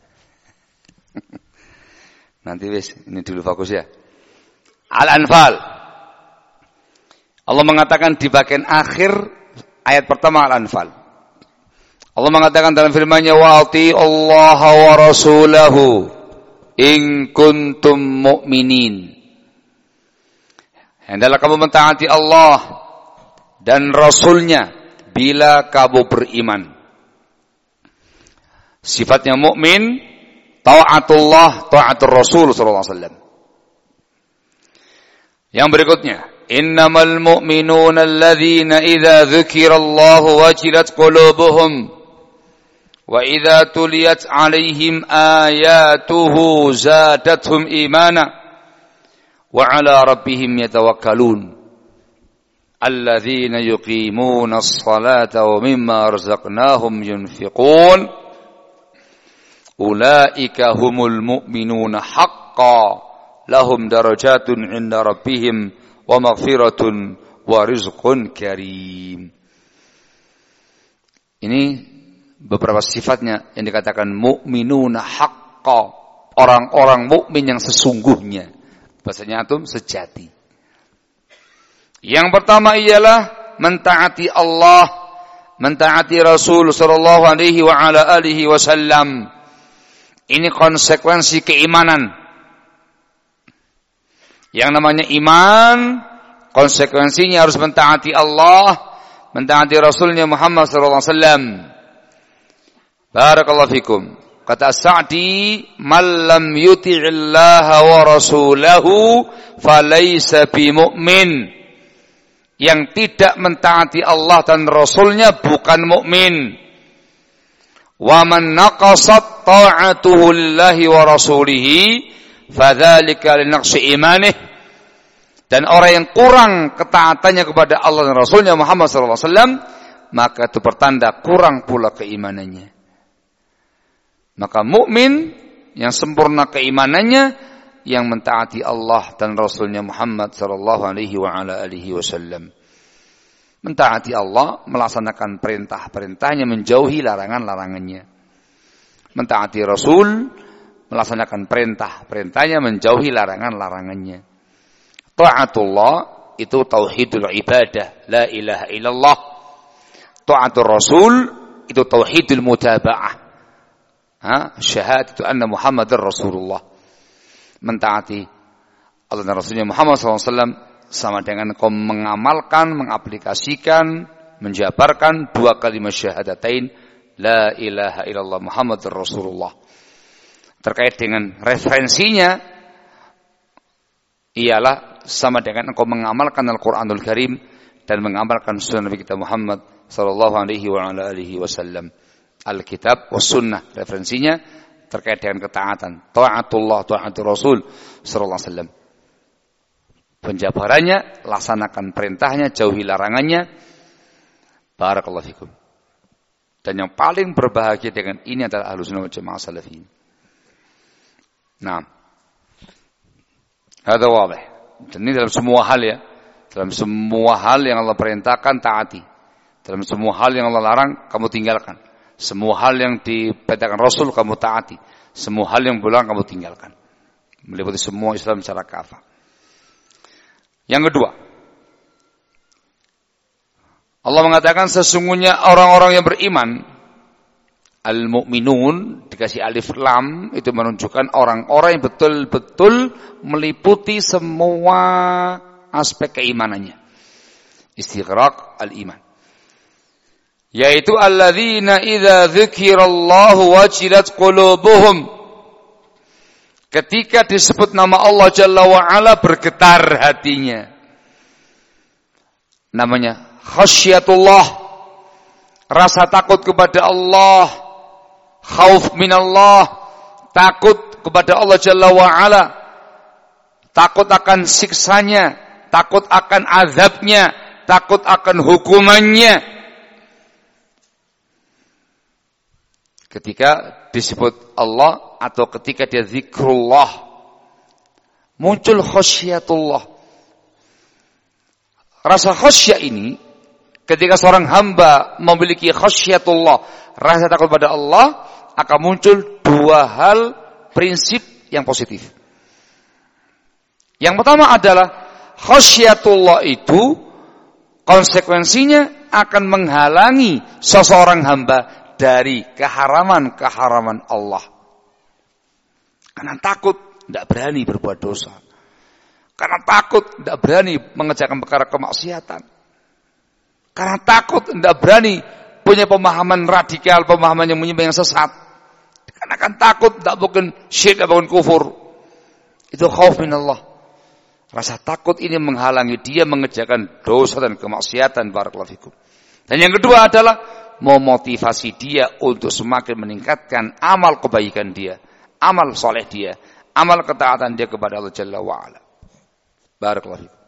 Nanti wis, ini dulu fokus ya. Al-Anfal. Allah mengatakan di bagian akhir ayat pertama Al-Anfal. Allah mengatakan dalam firman-Nya wa atiillaha wa rasulahu in kuntum mu'minin. Hendaklah kamu mentaati Allah dan Rasul-Nya bila kamu beriman. Sifatnya mukmin, ta'atullah, ta'atur Rasul sallallahu alaihi wasallam. Yang berikutnya, innamal mu'minuna alladzina idza dzukirallahu wajilat qulubuhum wa idza tuliyat 'alaihim ayatuhu zadatuhum imana wa 'ala rabbihim yatawakkalun. Alladzina yuqimuna as-salata wa mimma razaqnahum yunfiqun. Ulaika humul mu'minuna haqqan lahum darajatun 'inda rabbihim wa maghfiratun wa rizqun karim. Ini beberapa sifatnya yang dikatakan mu'minuna haqqan, orang-orang mukmin yang sesungguhnya. Bahasanya antum sejati. Yang pertama ialah mentaati Allah, mentaati Rasul sallallahu alaihi wa ala alihi wasallam. Ini konsekuensi keimanan. Yang namanya iman, konsekuensinya harus mentaati Allah, mentaati Rasulnya Muhammad sallallahu alaihi wasallam. Barakallahu fikum. Kata Sa'di, "Man lam yuti'illaha wa rasulahu falaysa bimu'min." Yang tidak mentaati Allah dan Rasulnya bukan mukmin. Wa man naqasat ta'atuhu lillahi wa rasulihi fadzalika linaqsi imanih. Dan orang yang kurang ketaatannya kepada Allah dan Rasulnya Muhammad sallallahu alaihi wasallam, maka itu pertanda kurang pula keimanannya. Maka mukmin yang sempurna keimanannya yang mentaati Allah dan Rasulnya Muhammad sallallahu alaihi wa ala alihi wasallam. Mentaati Allah, melaksanakan perintah-perintahnya, menjauhi larangan-larangannya. Mentaati Rasul, melaksanakan perintah-perintahnya, menjauhi larangan-larangannya. Ta'atullah itu tauhidul ibadah, la ilaha illallah. Ta'atul Rasul itu tauhidul mutaba'ah. Syahadatu anna Muhammadar Rasulullah. Mentaati Allah dan Rasulnya Muhammad SAW sama dengan kau mengamalkan, mengaplikasikan, menjabarkan 2 kalimat syahadatain la ilaha illallah Muhammadur Rasulullah. Terkait dengan referensinya ialah sama dengan engkau mengamalkan Al-Qur'anul Karim dan mengamalkan sunnah Nabi kita Muhammad sallallahu alaihi wa ala alihi wasallam. Alkitab was sunnah referensinya terkait dengan ketaatan. Ta'atullah, ta'atul Rasul sallallahu alaihi wasallam. Penjabarannya, laksanakan perintahnya, jauhi larangannya. Barakallahu fikum. Dan yang paling berbahagia dengan ini adalah Ahlussunnah wal Jamaah Salafiyin. Nah, ada wadah. Dan ini dalam semua hal ya. Dalam semua hal yang Allah perintahkan, taati. Dalam semua hal yang Allah larang, kamu tinggalkan. Semua hal yang diperintahkan Rasul, kamu taati. Semua hal yang dilarang, kamu tinggalkan. Meliputi semua Islam secara kafah. Yang kedua, Allah mengatakan sesungguhnya orang-orang yang beriman, al-mu'minun, dikasih alif lam, itu menunjukkan orang-orang yang betul-betul meliputi semua aspek keimanannya. Istighraq al-iman. Yaitu alladzina idza dzukirallahu wajilat qulubuhum. Ketika disebut nama Allah Jalla wa Ala bergetar hatinya. Namanya khasyatullah, rasa takut kepada Allah, khauf minallah, takut kepada Allah Jalla wa Ala, takut akan siksanya, takut akan azabnya, takut akan hukumannya. Ketika disebut Allah atau ketika dia zikrullah, muncul khasyatullah. Rasa khasyah ini, ketika seorang hamba memiliki khasyatullah, rasa takut pada Allah, akan muncul dua hal prinsip yang positif. Yang pertama adalah khasyatullah itu konsekuensinya akan menghalangi seseorang hamba dari keharaman-keharaman Allah. Karena takut, tidak berani berbuat dosa. Karena takut, tidak berani mengerjakan perkara kemaksiatan. Karena takut, tidak berani punya pemahaman radikal, pemahaman yang menyimpang, yang sesat. Karena kan takut, tidak mungkin syirik, tidak mungkin kufur. Itu khauf minallah. Rasa takut ini menghalangi dia mengerjakan dosa dan kemaksiatan. Barakallahu fikum. Dan yang kedua adalah memotivasi dia untuk semakin meningkatkan amal kebaikan dia, amal soleh dia, amal ketaatan dia kepada Allah Jalla wa'ala. Barakallahu fikum.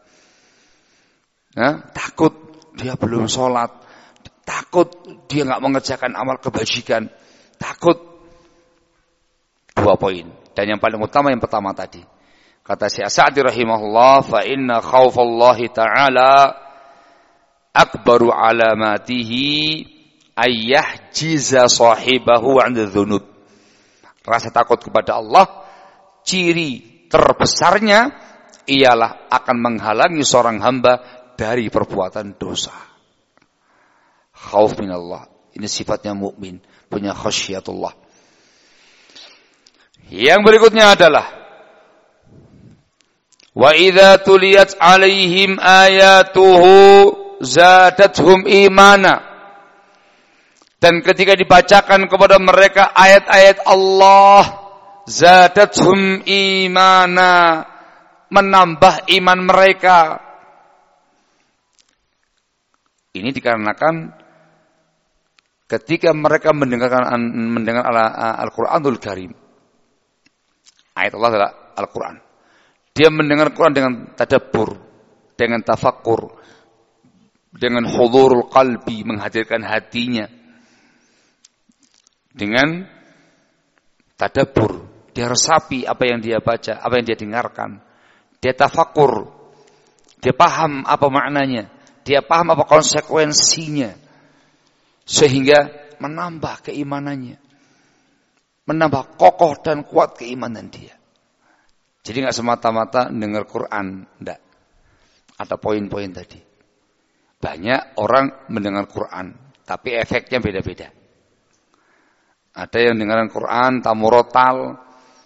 Takut dia belum sholat, takut dia nggak mengerjakan amal kebajikan, takut. Dua poin. Dan yang paling utama yang pertama tadi. Kata Syekh Sa'di rahimahullah, fa inna khaufallahi ta'ala akbaru alamatihi ayyahjiza sahibahu 'anil dzunub. Rasa takut kepada Allah, ciri terbesarnya ialah akan menghalangi seorang hamba dari perbuatan dosa. Khauf minallah. Ini sifatnya mukmin, punya khasyatullah. Yang berikutnya adalah wa idza tuliyat 'alaihim ayatuhu zadatuhum imana. Dan ketika dibacakan kepada mereka ayat-ayat Allah, zadathum imana, menambah iman mereka. Ini dikarenakan ketika mereka mendengar Al-Qur'anul Karim. Ayat Allah adalah Al-Qur'an. Dia mendengar Al-Qur'an dengan tadabbur, dengan tafakkur, dengan hudurul qalbi, menghadirkan hatinya. Dengan tadabbur, dia resapi apa yang dia baca, apa yang dia dengarkan. Dia tafakur, dia paham apa maknanya, dia paham apa konsekuensinya, sehingga menambah keimanannya, menambah kokoh dan kuat keimanan dia. Jadi nggak semata-mata dengar Quran, enggak. Ada poin-poin tadi. Banyak orang mendengar Quran, tapi efeknya beda-beda. Ada yang dengaran Quran tamurotal,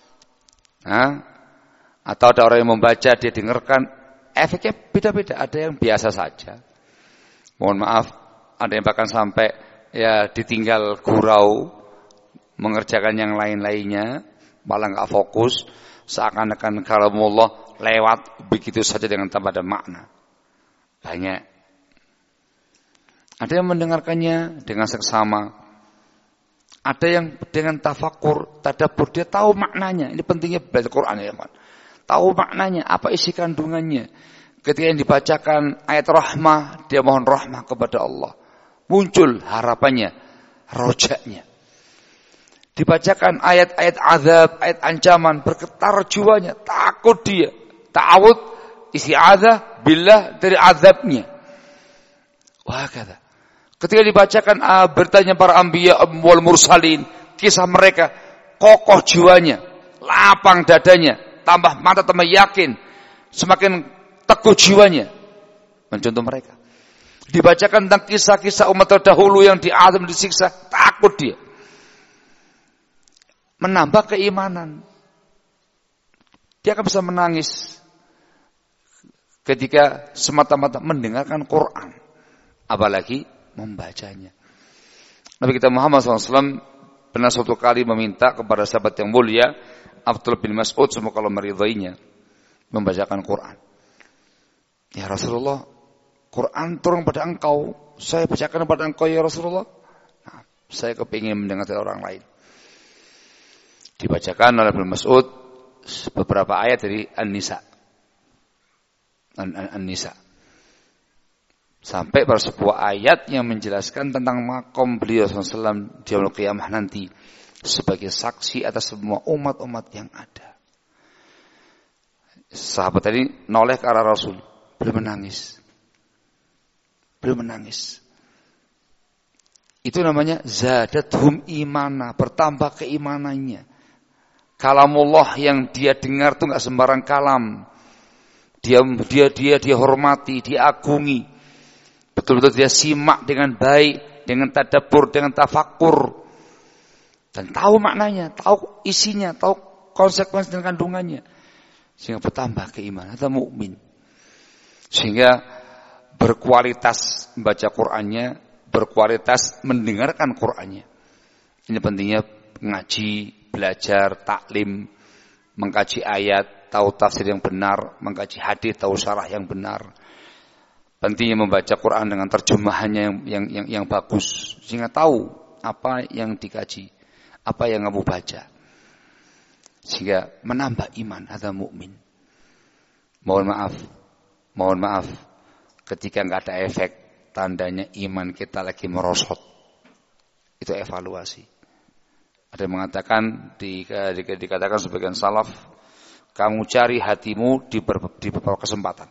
atau ada orang yang membaca dia dengarkan, efeknya beda-beda. Ada yang biasa saja. Mohon maaf, ada yang bahkan sampai ya ditinggal gurau, mengerjakan yang lain-lainnya, malah nggak fokus, seakan-akan kalamullah lewat begitu saja dengan tanpa ada makna. Banyak. Ada yang mendengarkannya dengan seksama. Ada yang dengan tafakur, tadabbur, dia tahu maknanya. Ini pentingnya belajar Quran ya, kawan. Tahu maknanya, apa isi kandungannya. Ketika yang dibacakan ayat rahmah, dia mohon rahmah kepada Allah. Muncul harapannya, rojaknya. Dibacakan ayat-ayat azab, ayat ancaman, bergetar jiwanya, takut dia. Ta'awud, isti'adzah billah dari azabnya. Wah kata. Ketika dibacakan bertanya para anbiya wal mursalin, kisah mereka, kokoh jiwanya, lapang dadanya, tambah mantap, tambah yakin, semakin teguh jiwanya. Mencontoh mereka. Dibacakan tentang kisah-kisah umat terdahulu yang diazab, disiksa, takut dia. Menambah keimanan. Dia akan bisa menangis ketika semata-mata mendengarkan Quran, apalagi membacanya. Nabi kita Muhammad SAW pernah suatu kali meminta kepada sahabat yang mulia Abdullah bin Mas'ud, semoga Allah meridainya, membacakan Quran. Ya Rasulullah, Quran turun pada engkau, saya bacakan pada engkau ya Rasulullah. Nah, saya kepingin mendengar dari orang lain. Dibacakan oleh Ibnu Mas'ud beberapa ayat dari An-Nisa. An-Nisa. Sampai pada sebuah ayat yang menjelaskan tentang makom beliau SAW di yaumul qiyamah nanti sebagai saksi atas semua umat-umat yang ada. Sahabat tadi noleh ke arah Rasul, beliau menangis. Beliau menangis. Itu namanya zadathum imana, bertambah keimanannya. Kalamullah yang dia dengar itu enggak sembarang kalam. Dia hormati, dia agungi. Betul-betul dia simak dengan baik, dengan tadabbur, dengan tafakur. Dan tahu maknanya, tahu isinya, tahu konsekuensi dan kandungannya. Sehingga bertambah keimanan atau mukmin. Sehingga berkualitas membaca Qur'annya, berkualitas mendengarkan Qur'annya. Ini pentingnya ngaji, belajar, taklim, mengkaji ayat, tahu tafsir yang benar, mengkaji hadis, tahu syarah yang benar. Pentingnya membaca Quran dengan terjemahannya yang bagus, sehingga tahu apa yang dikaji, apa yang kamu baca, sehingga menambah iman atau mukmin. Mohon maaf, ketika nggak ada efek, tandanya iman kita lagi merosot. Itu evaluasi. Ada yang mengatakan, dikatakan sebagian salaf, kamu cari hatimu di beberapa kesempatan.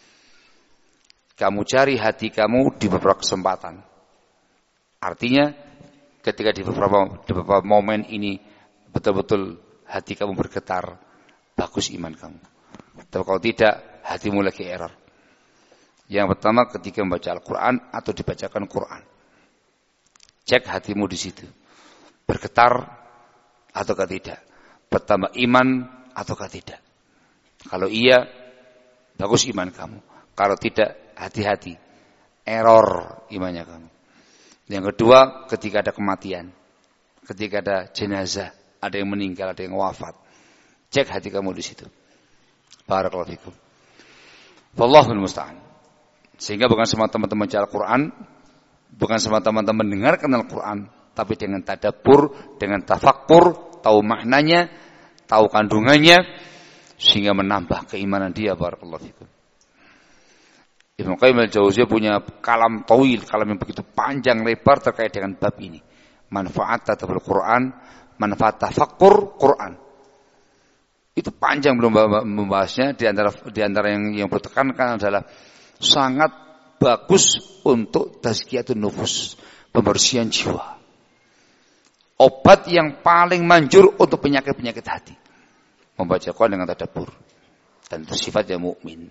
Kamu cari hati kamu di beberapa kesempatan. Artinya ketika di beberapa momen ini betul-betul hati kamu bergetar, bagus iman kamu. Tapi kalau tidak, hatimu lagi error. Yang pertama ketika membaca Al-Quran atau dibacakan Quran, cek hatimu di situ, bergetar ataukah tidak, bertambah iman ataukah tidak. Kalau iya, bagus iman kamu. Kalau tidak, hati-hati, error imannya kamu. Yang kedua, ketika ada kematian, ketika ada jenazah, ada yang meninggal, ada yang wafat, cek hati kamu di situ. Barakallahu fikum. Wallahul musta'an. Sehingga bukan semata-mata membaca Al-Quran, bukan semata-mata mendengarkan Al-Quran, tapi dengan tadabbur, dengan tafakur, tahu maknanya, tahu kandungannya, sehingga menambah keimanan dia. Barakallahu fikum. Ibnu Qayyim al-Jauziyah punya kalam tawil, kalam yang begitu panjang lebar terkait dengan bab ini. Manfaat tadabbur Quran, manfaat tafakkur Quran. Itu panjang belum membahasnya. Di antara yang bertekankan adalah sangat bagus untuk tazkiyatun nufus, pembersihan jiwa. Obat yang paling manjur untuk penyakit-penyakit hati. Membaca Quran dengan tadabbur. Dan itu sifatnya mukmin.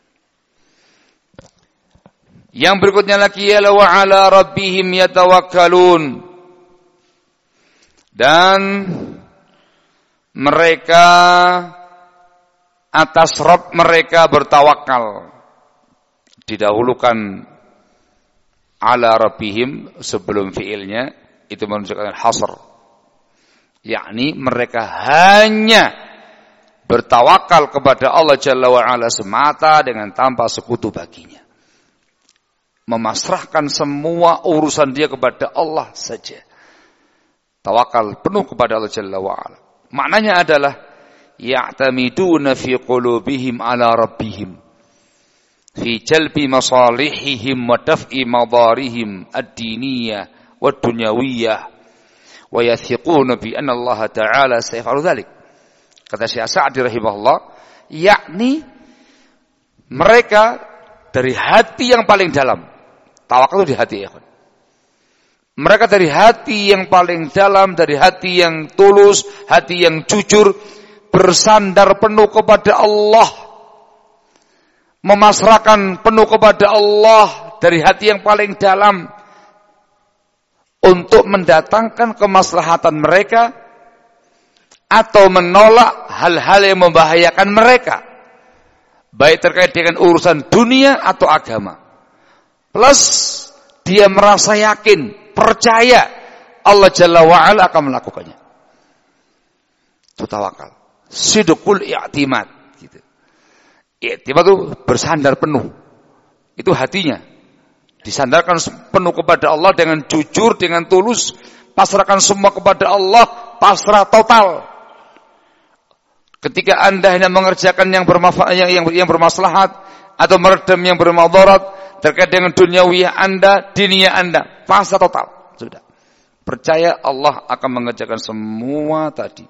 Yang berikutnya lagi ialah wa ala rabbihim yatawakkalun. Dan mereka atas Rabb mereka bertawakal. Didahulukan ala rabbihim sebelum fiilnya, itu menunjukkan al-hasr. Yakni mereka hanya bertawakal kepada Allah Jalla wa Ala semata dengan tanpa sekutu baginya. Memasrahkan semua urusan dia kepada Allah saja. Tawakal penuh kepada Allah Jalla wa'ala. Maknanya adalah ya'tamiduna fi qulubihim ala rabbihim fi jalbi masalihihim wa daf'i madarihim ad-diniyah wa dunyawiyah wa yathiquna bi anna Allah Ta'ala sayaf'alu dzalik. Kata Syekh Sa'di rahimahullah, yakni mereka dari hati yang paling dalam. Tawakal itu di hati, ya. Mereka dari hati yang paling dalam, dari hati yang tulus, hati yang jujur, bersandar penuh kepada Allah, memasrahkan penuh kepada Allah dari hati yang paling dalam untuk mendatangkan kemaslahatan mereka atau menolak hal-hal yang membahayakan mereka, baik terkait dengan urusan dunia atau agama. Plus dia merasa yakin, percaya Allah Jalla wa'ala akan melakukannya. Itu tawakal. Sidqul i'timad gitu. I'timad itu bersandar penuh. Itu hatinya. Disandarkan penuh kepada Allah dengan jujur, dengan tulus, pasrahkan semua kepada Allah, pasrah total. Ketika Anda hendak mengerjakan yang bermanfaat, yang bermaslahat atau meredam yang bermadarat terkait dengan duniawiyah Anda, diniyah Anda, pasrah total. Sudah. Percaya Allah akan mengerjakan semua tadi.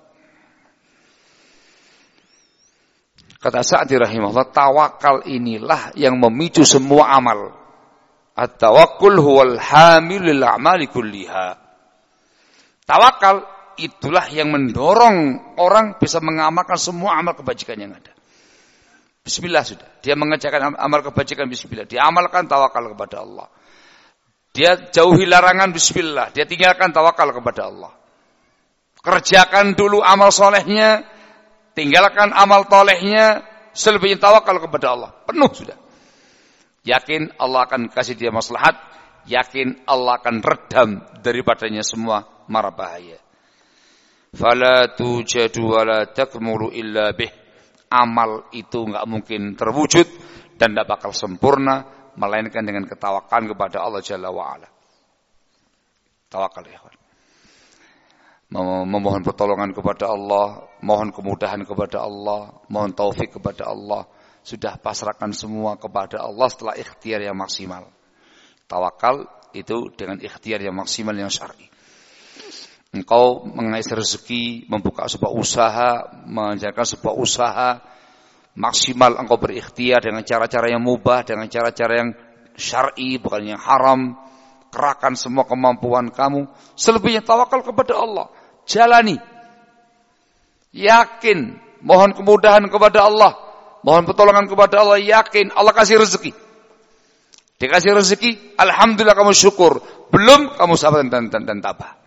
Kata Sa'di rahimahullah, tawakal inilah yang memicu semua amal. At-tawakkul huwal hamilul a'mali kulliha. Tawakal itulah yang mendorong orang bisa mengamalkan semua amal kebajikan yang ada. Bismillah sudah. Dia mengerjakan amal kebajikan, bismillah. Dia amalkan, tawakal kepada Allah. Dia jauhi larangan, bismillah. Dia tinggalkan, tawakal kepada Allah. Kerjakan dulu amal solehnya, tinggalkan amal tolehnya, selebihnya tawakal kepada Allah. Penuh sudah. Yakin Allah akan kasih dia maslahat, yakin Allah akan redam daripadanya semua mara bahaya. Fala tujadu wa la takmulu illa bih. Amal itu enggak mungkin terwujud dan enggak bakal sempurna melainkan dengan ketawakalan kepada Allah Jalla wa ala. Tawakal ya kawan. Memohon pertolongan kepada Allah, mohon kemudahan kepada Allah, mohon taufik kepada Allah. Sudah pasrahkan semua kepada Allah setelah ikhtiar yang maksimal. Tawakal itu dengan ikhtiar yang maksimal yang syar'i. Engkau mengais rezeki, membuka sebuah usaha, menjalankan sebuah usaha, maksimal engkau berikhtiar dengan cara-cara yang mubah, dengan cara-cara yang syar'i, bukan yang haram. Kerahkan semua kemampuan kamu, selebihnya tawakal kepada Allah. Jalani. Yakin, mohon kemudahan kepada Allah, mohon pertolongan kepada Allah, yakin Allah kasih rezeki. Dikasih rezeki, alhamdulillah kamu syukur. Belum, kamu sabar dan tabah.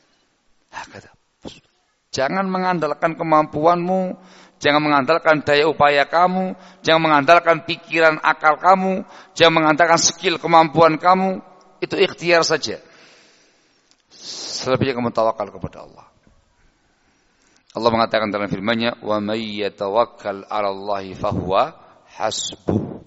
Jangan mengandalkan kemampuanmu, jangan mengandalkan daya upaya kamu, jangan mengandalkan pikiran akal kamu, jangan mengandalkan skill kemampuan kamu. Itu ikhtiar saja. Selebihnya kamu tawakal kepada Allah. Allah mengatakan dalam firman-Nya, "Wa may yatawakkal 'ala Allahi fahuwa hasbuh."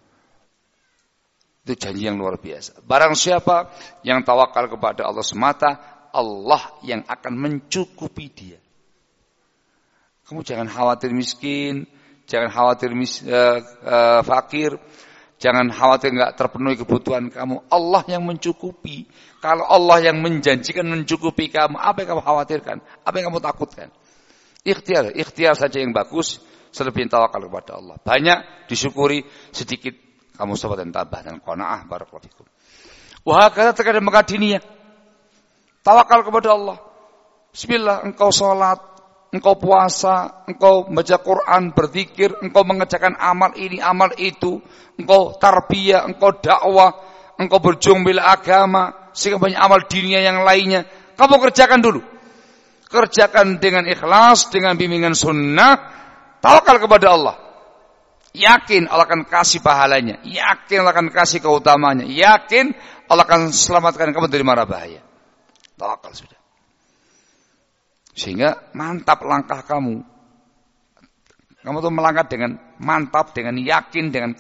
Itu janji yang luar biasa. Barang siapa yang tawakal kepada Allah semata, Allah yang akan mencukupi dia. Kamu jangan khawatir miskin, jangan khawatir fakir, jangan khawatir enggak terpenuhi kebutuhan kamu. Allah yang mencukupi. Kalau Allah yang menjanjikan mencukupi kamu, apa yang kamu khawatirkan? Apa yang kamu takutkan? Ikhtiar saja yang bagus, selebihnya tawakal kepada Allah. Banyak disyukuri, sedikit kamu sabar dan tabah dan qanaah. Barakallahu fikum. Wah, kata terkadang mengadininya. Tawakal kepada Allah. Bismillah, engkau sholat, engkau puasa, engkau baca Quran, berzikir, engkau mengerjakan amal ini, amal itu, engkau tarbiyah, engkau dakwah, engkau berjuang bela agama, sehingga banyak amal dunia yang lainnya. Kamu kerjakan dulu. Kerjakan dengan ikhlas, dengan bimbingan sunnah, tawakal kepada Allah. Yakin Allah akan kasih pahalanya, yakin Allah akan kasih keutamanya, yakin Allah akan selamatkan kamu dari mara bahaya. Tawakal sudah. Sehingga mantap langkah kamu. Kamu tuh melangkah dengan mantap, dengan yakin, dengan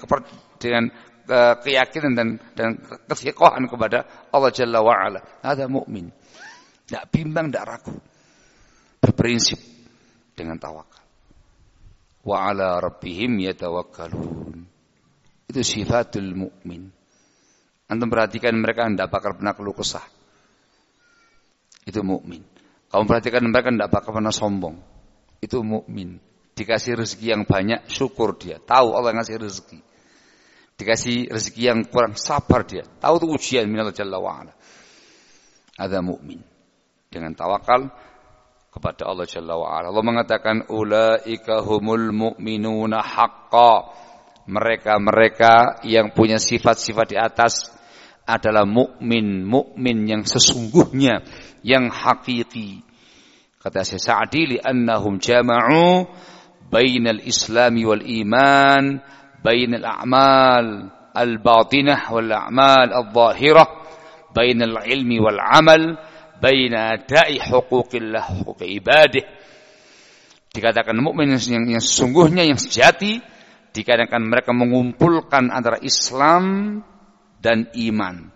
keyakinan dan kesikohan kepada Allah Jalla wa'ala. Ada mukmin. Tidak bimbang, tidak ragu. Berprinsip dengan tawakal. Wa ala rabbihim yatawakkalun. Itu sifatul mukmin. Antum perhatikan mereka tidak bakal pernah keluh kesah. Itu mukmin. Kamu perhatikan mereka tidak bakal pernah sombong. Itu mukmin. Dikasih rezeki yang banyak, syukur dia. Tahu Allah ngasih rezeki. Dikasih rezeki yang kurang, sabar dia. Tahu itu ujian minallah jalla wa'ala. Ada mukmin. Dengan tawakal kepada Allah jalla wa'ala. Allah mengatakan, ulaika humul mu'minuna haqqa. Mereka-mereka yang punya sifat-sifat di atas adalah mukmin yang sesungguhnya, yang hakiki. Kata Syekh Sa'di, li'annahum jama'u bainal islami wal iman, bainal a'mal al-batinah wal a'mal al-zahirah, bainal ilmi wal amal, baina da'i huquqillah huquq ibadah. Dikatakan mukmin yang sesungguhnya, yang sejati, dikarenakan mereka mengumpulkan antara Islam dan iman.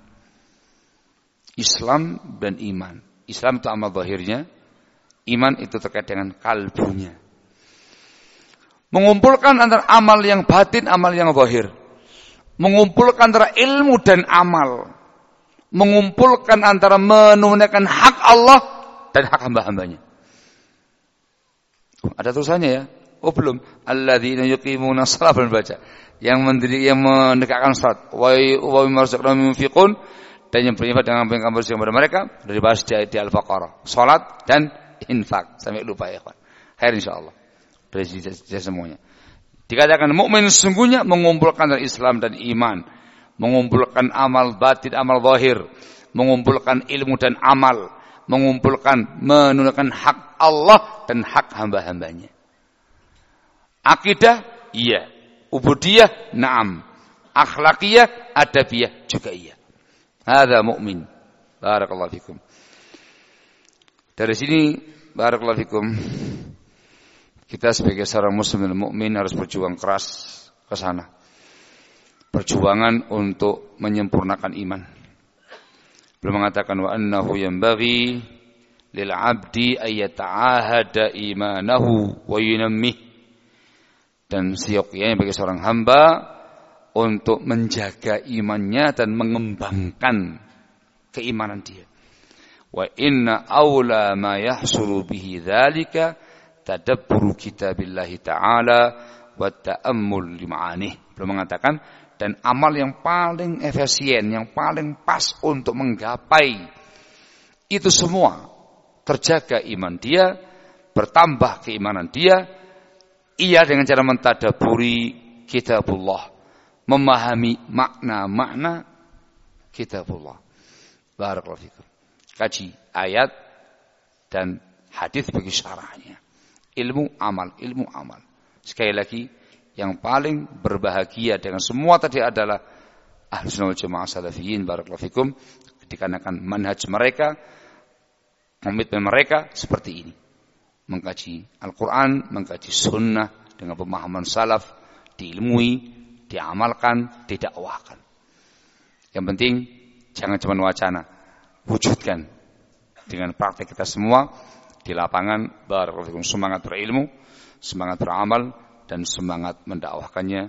Islam dan iman. Islam itu amal zahirnya, iman itu terkait dengan kalbunya. Mengumpulkan antara amal yang batin, amal yang zahir. Mengumpulkan antara ilmu dan amal. Mengumpulkan antara menunaikan hak Allah dan hak hamba-hambanya. Ada tulisannya ya? Oh belum. Alladzina yuqimuna shalah, belum baca. Yang menegakkan salat. Wa mimma razaqnahum yunfiqun, dan yang berinfak dengan apa yang kami berikan kepada mereka. Dari bahas di Al-Baqarah. Salat dan infak. Sampai lupa ya kawan. Khair insyaallah. Dari semuanya. Dikatakan mukmin sesungguhnya mengumpulkan dari Islam dan iman, mengumpulkan amal batin, amal zahir, mengumpulkan ilmu dan amal, mengumpulkan menunaikan hak Allah dan hak hamba-hambanya. Akidah, iya. Ubudiyah, na'am. Akhlakiyah, adabiyah, juga iya. Hadza mukmin. Barakallahu fikum. Dari sini barakallahu fikum, kita sebagai seorang muslim dan mukmin harus berjuang keras ke sana. Perjuangan untuk menyempurnakan iman. Beliau mengatakan wa annahu yanbaghi lil 'abdi ay yata'ahada imanahu wa yunammih. Dan seyogyanya bagi seorang hamba untuk menjaga imannya dan mengembangkan keimanan dia. Wa inna awla ma yahsulu bihi dzalika tadabburu kitabillahi ta'ala wa ta'ammul li ma'anih. Belum mengatakan, dan amal yang paling efisien, yang paling pas untuk menggapai itu semua, terjaga iman dia, bertambah keimanan dia, ia dengan cara mentadaburi kitabullah, memahami makna-makna kitabullah. Barakallahu fikum. Kaji ayat dan hadis bagi syarahnya. Ilmu amal, ilmu amal. Sekali lagi, yang paling berbahagia dengan semua tadi adalah Ahlus Sunnah wal Jamaah Salafiyin, barakallahu fikum, dikarenakan manhaj mereka, komitmen mereka seperti ini. Mengkaji Al-Quran, mengkaji sunnah dengan pemahaman salaf, diilmui, diamalkan, didakwahkan. Yang penting jangan cuma wacana, wujudkan dengan praktek kita semua di lapangan. Barakallahu fikum, semangat berilmu, semangat beramal, dan semangat mendakwahkannya.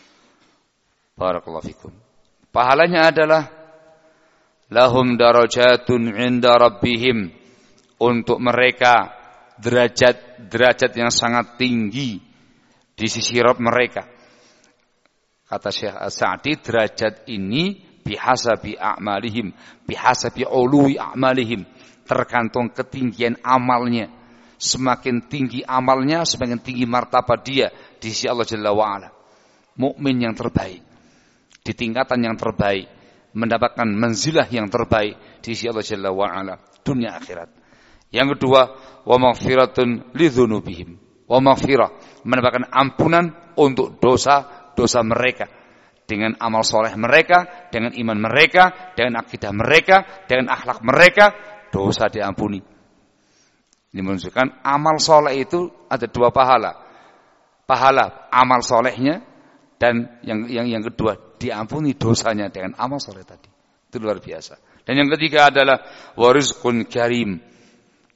Barakallahu fikum. Pahalanya adalah lahum darajatun 'inda rabbihim, untuk mereka derajat yang sangat tinggi di sisi Rabb mereka. Kata Syekh As-Sa'di, derajat ini bihasabi a'malihim, bihasabi ului a'malihim, tergantung ketinggian amalnya. Semakin tinggi amalnya, semakin tinggi martabat dia di sisi Allah Jalla wa'ala. Mukmin yang terbaik, di tingkatan yang terbaik, mendapatkan manzilah yang terbaik di sisi Allah Jalla wa'ala, dunia akhirat. Yang kedua, wa maghfiratun lidzunubihim, wa maghfirah, mendapatkan ampunan untuk dosa-dosa mereka, dengan amal soleh mereka, dengan iman mereka, dengan akidah mereka, dengan akhlak mereka, dosa diampuni. Ini menunjukkan amal soleh itu ada dua pahala. Pahala amal solehnya, dan yang kedua diampuni dosanya dengan amal soleh tadi. Itu luar biasa. Dan yang ketiga adalah warizqun karim,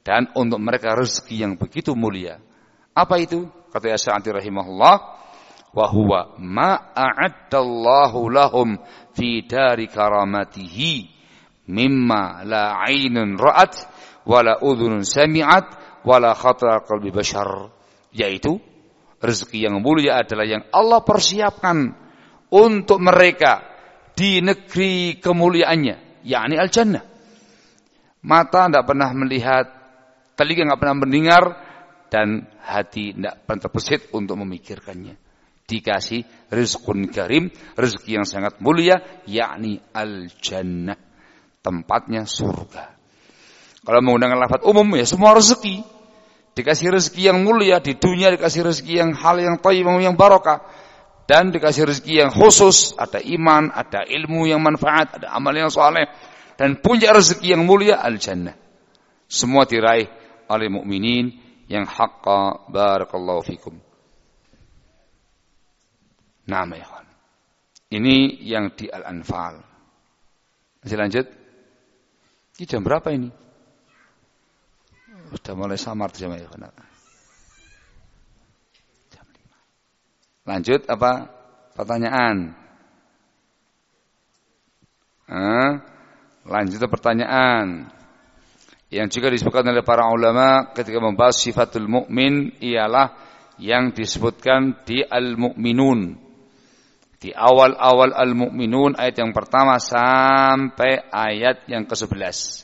dan untuk mereka rezeki yang begitu mulia. Apa itu? Kata Sa'di rahimahullah, wa huwa ma a'addallahu lahum fi dari karamatihi mimma la 'ainun ra'at wa la udhunun sami'at wa la khatara qalbi bashar. Yaitu rezeki yang mulia adalah yang Allah persiapkan untuk mereka di negeri kemuliaannya, yakni al-jannah. Mata tidak pernah melihat, telinga tidak pernah mendengar, dan hati tidak pernah terbesit untuk memikirkannya. Dikasih rizqun karim, rezeki yang sangat mulia, yakni al-jannah, tempatnya surga. Kalau menggunakan lafaz umum ya semua rezeki. Dikasih rezeki yang mulia di dunia, dikasih rezeki yang hal yang thayyib, yang barokah, dan dikasih rezeki yang khusus, ada iman, ada ilmu yang manfaat, ada amal yang saleh, dan punya rezeki yang mulia al-jannah. Semua diraih oleh mukminin yang haqqa. Barakallahu fikum. Nah, ya kawan. Ini yang di Al-Anfal. Masih lanjut? Ini jam berapa ini? Sudah mulai samar jam ya kawan. Jam 5. Lanjut apa? Pertanyaan. Lanjut pertanyaan. Yang juga disebutkan oleh para ulama ketika membahas sifatul mukmin ialah yang disebutkan di Al-Mu'minun. Di awal-awal Al-Mu'minun ayat yang pertama sampai ayat yang ke-11.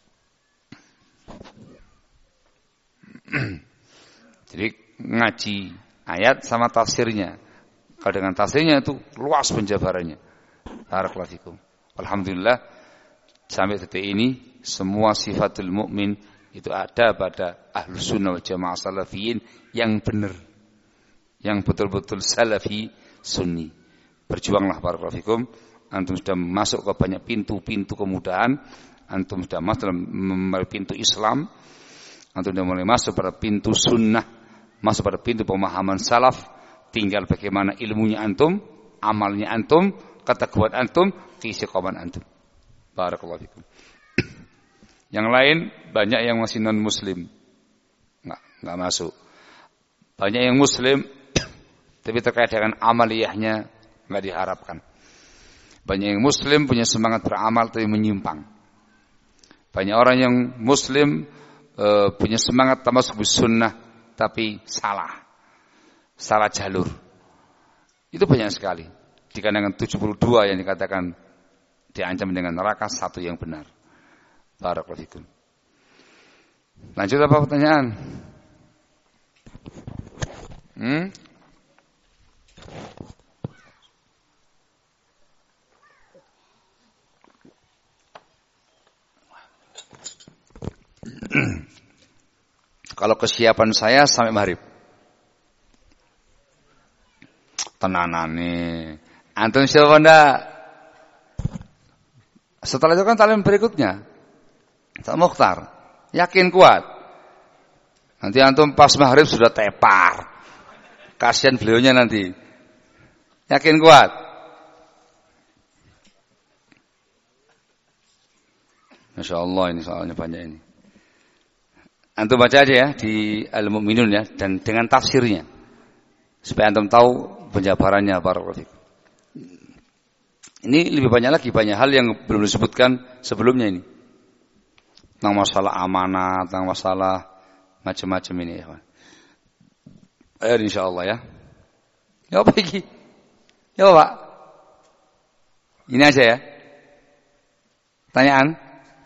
Jadi ngaji ayat sama tafsirnya. Kalau dengan tafsirnya itu luas penjabarannya. Barakallahu fikum. Alhamdulillah sampai detik ini semua sifatul mukmin itu ada pada ahlus sunnah wal jamaah salafiyin yang benar, yang betul-betul salafi sunni. Berjuanglah barakallahu fikum. Antum sudah masuk ke banyak pintu-pintu kemudahan. Antum sudah masuk dalam pintu Islam. Antum sudah mulai masuk pada pintu sunnah, masuk pada pintu pemahaman salaf. Tinggal bagaimana ilmunya antum, amalnya antum, keteguhan antum, keistiqomahan antum. Barakallahu fikum. Yang lain banyak yang masih non muslim, nggak masuk. Banyak yang muslim, tapi terkait dengan amaliyahnya nggak diharapkan. Banyak yang muslim punya semangat beramal tapi menyimpang. Banyak orang yang muslim punya semangat tamasuk sunnah tapi salah jalur. Itu banyak sekali. Di kalangan 72 yang dikatakan diancam dengan neraka, satu yang benar. Barakallahu fikum. Lanjut apa pertanyaan? Kalau kesiapan saya sampai maghrib. Tenanane. Antum siapa ndak? Setelah itu kan talim berikutnya. Tak Mukhtar. Yakin kuat. Nanti antum pas maghrib sudah tepar. Kasihan beliaunya nanti. Yakin kuat. Masya Allah ini soalnya banyak ini. Antum baca aja ya di Al-Mu'minun ya. Dan dengan tafsirnya. Supaya antum tahu penjabarannya. Barakallahu fikum. Ini lebih banyak lagi. Banyak hal yang belum disebutkan sebelumnya ini. Tentang masalah amanah, tentang masalah macam-macam ini ya. Ayo insyaallah ya. Ya apa iki? Ya Pak. Ini aja ya. Pertanyaan?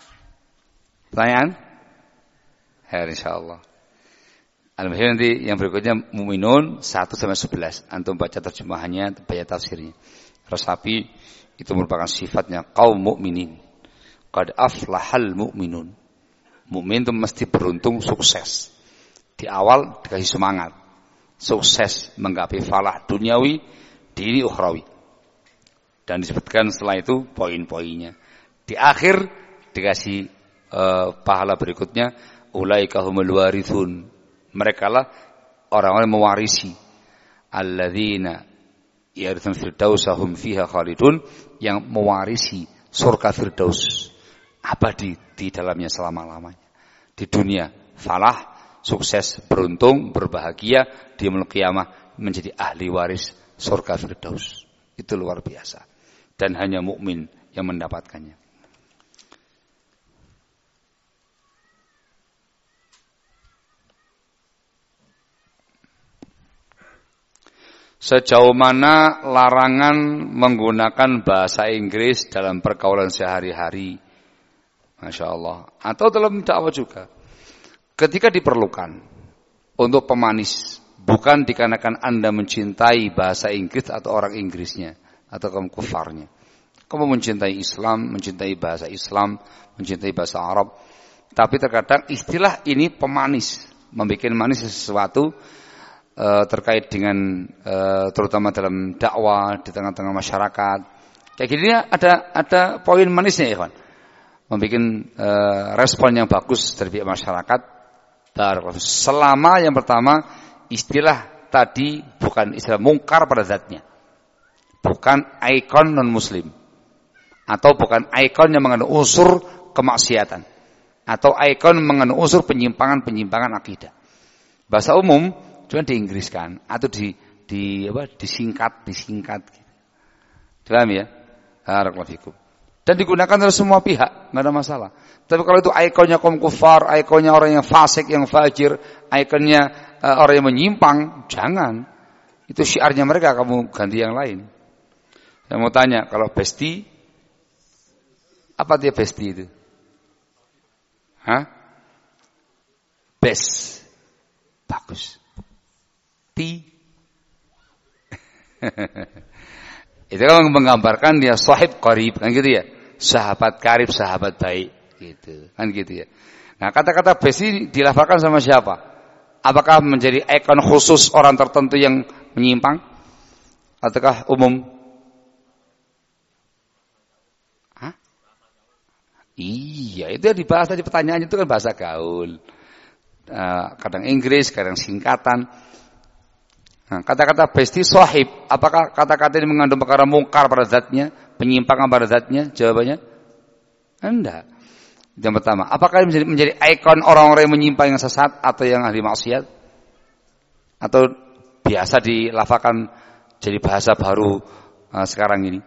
Ya insyaallah. Al-Mu'minun nanti yang berikutnya Mu'minun 1 sampai 11. Antum baca terjemahannya, baca tafsirnya. Resapi itu merupakan sifatnya kaum mukminin. Qad aflahal mu'minun. Mukmin itu mesti beruntung, sukses. Di awal dikasih semangat, sukses menggapai falah duniawi, dini ukhrawi. Dan disebutkan setelah itu poin-poinnya. Di akhir dikasih pahala berikutnya, ulaika humul warithun. Mereka lah orang-orang yang mewarisi. Alladzina yarithun firdausa hum fiha khalidun, yang mewarisi surga firdaus abadi di dalamnya selama-lamanya. Di dunia falah, sukses, beruntung, berbahagia di yaumul qiyamah, menjadi ahli waris surga Firdaus. Itu luar biasa. Dan hanya mukmin yang mendapatkannya. Sejauh mana larangan menggunakan bahasa Inggris dalam pergaulan sehari-hari? Masya Allah. Atau dalam dakwah juga. Ketika diperlukan untuk pemanis, bukan dikarenakan Anda mencintai bahasa Inggris atau orang Inggrisnya, atau kaum kufarnya. Kamu mencintai Islam, mencintai bahasa Islam, mencintai bahasa Arab. Tapi terkadang istilah ini pemanis, membuat manis sesuatu terkait dengan terutama dalam dakwah di tengah-tengah masyarakat. Kayak gini ada poin manisnya ya, kawan. Membuat respon yang bagus dari pihak masyarakat. Selama yang pertama istilah tadi bukan istilah mungkar pada zatnya, bukan ikon non muslim, atau bukan ikon yang mengandung unsur kemaksiatan, atau ikon mengandung unsur penyimpangan akidah. Bahasa umum cuma diinggriskan atau disingkat. Paham ya? Barakallahu fikum. Dan digunakan oleh semua pihak, enggak ada masalah. Tapi kalau itu ikonnya kaum kufar, ikonnya orang yang fasik, yang fajir, ikonnya orang yang menyimpang, jangan. Itu syiarnya mereka, kamu ganti yang lain. Saya mau tanya, kalau besti, apa dia besti itu? Hah? Best. Bagus. Itu kan menggambarkan dia sahib qarib, kan gitu ya, sahabat karib, sahabat baik, gitu kan gitu ya. Nah, kata-kata besi dilafalkan sama siapa? Apakah menjadi ikon khusus orang tertentu yang menyimpang, ataukah umum? Hah? Iya, itu yang dibahas tadi pertanyaannya itu kan bahasa gaul, kadang Inggris, kadang singkatan. Nah, kata-kata besti sahib, apakah kata-kata ini mengandung perkara mungkar pada zatnya, penyimpangan pada zatnya? Jawabannya enggak. Yang pertama, apakah ini menjadi ikon orang-orang yang menyimpang, yang sesat, atau yang ahli maksiat? Atau biasa dilafalkan jadi bahasa baru sekarang ini?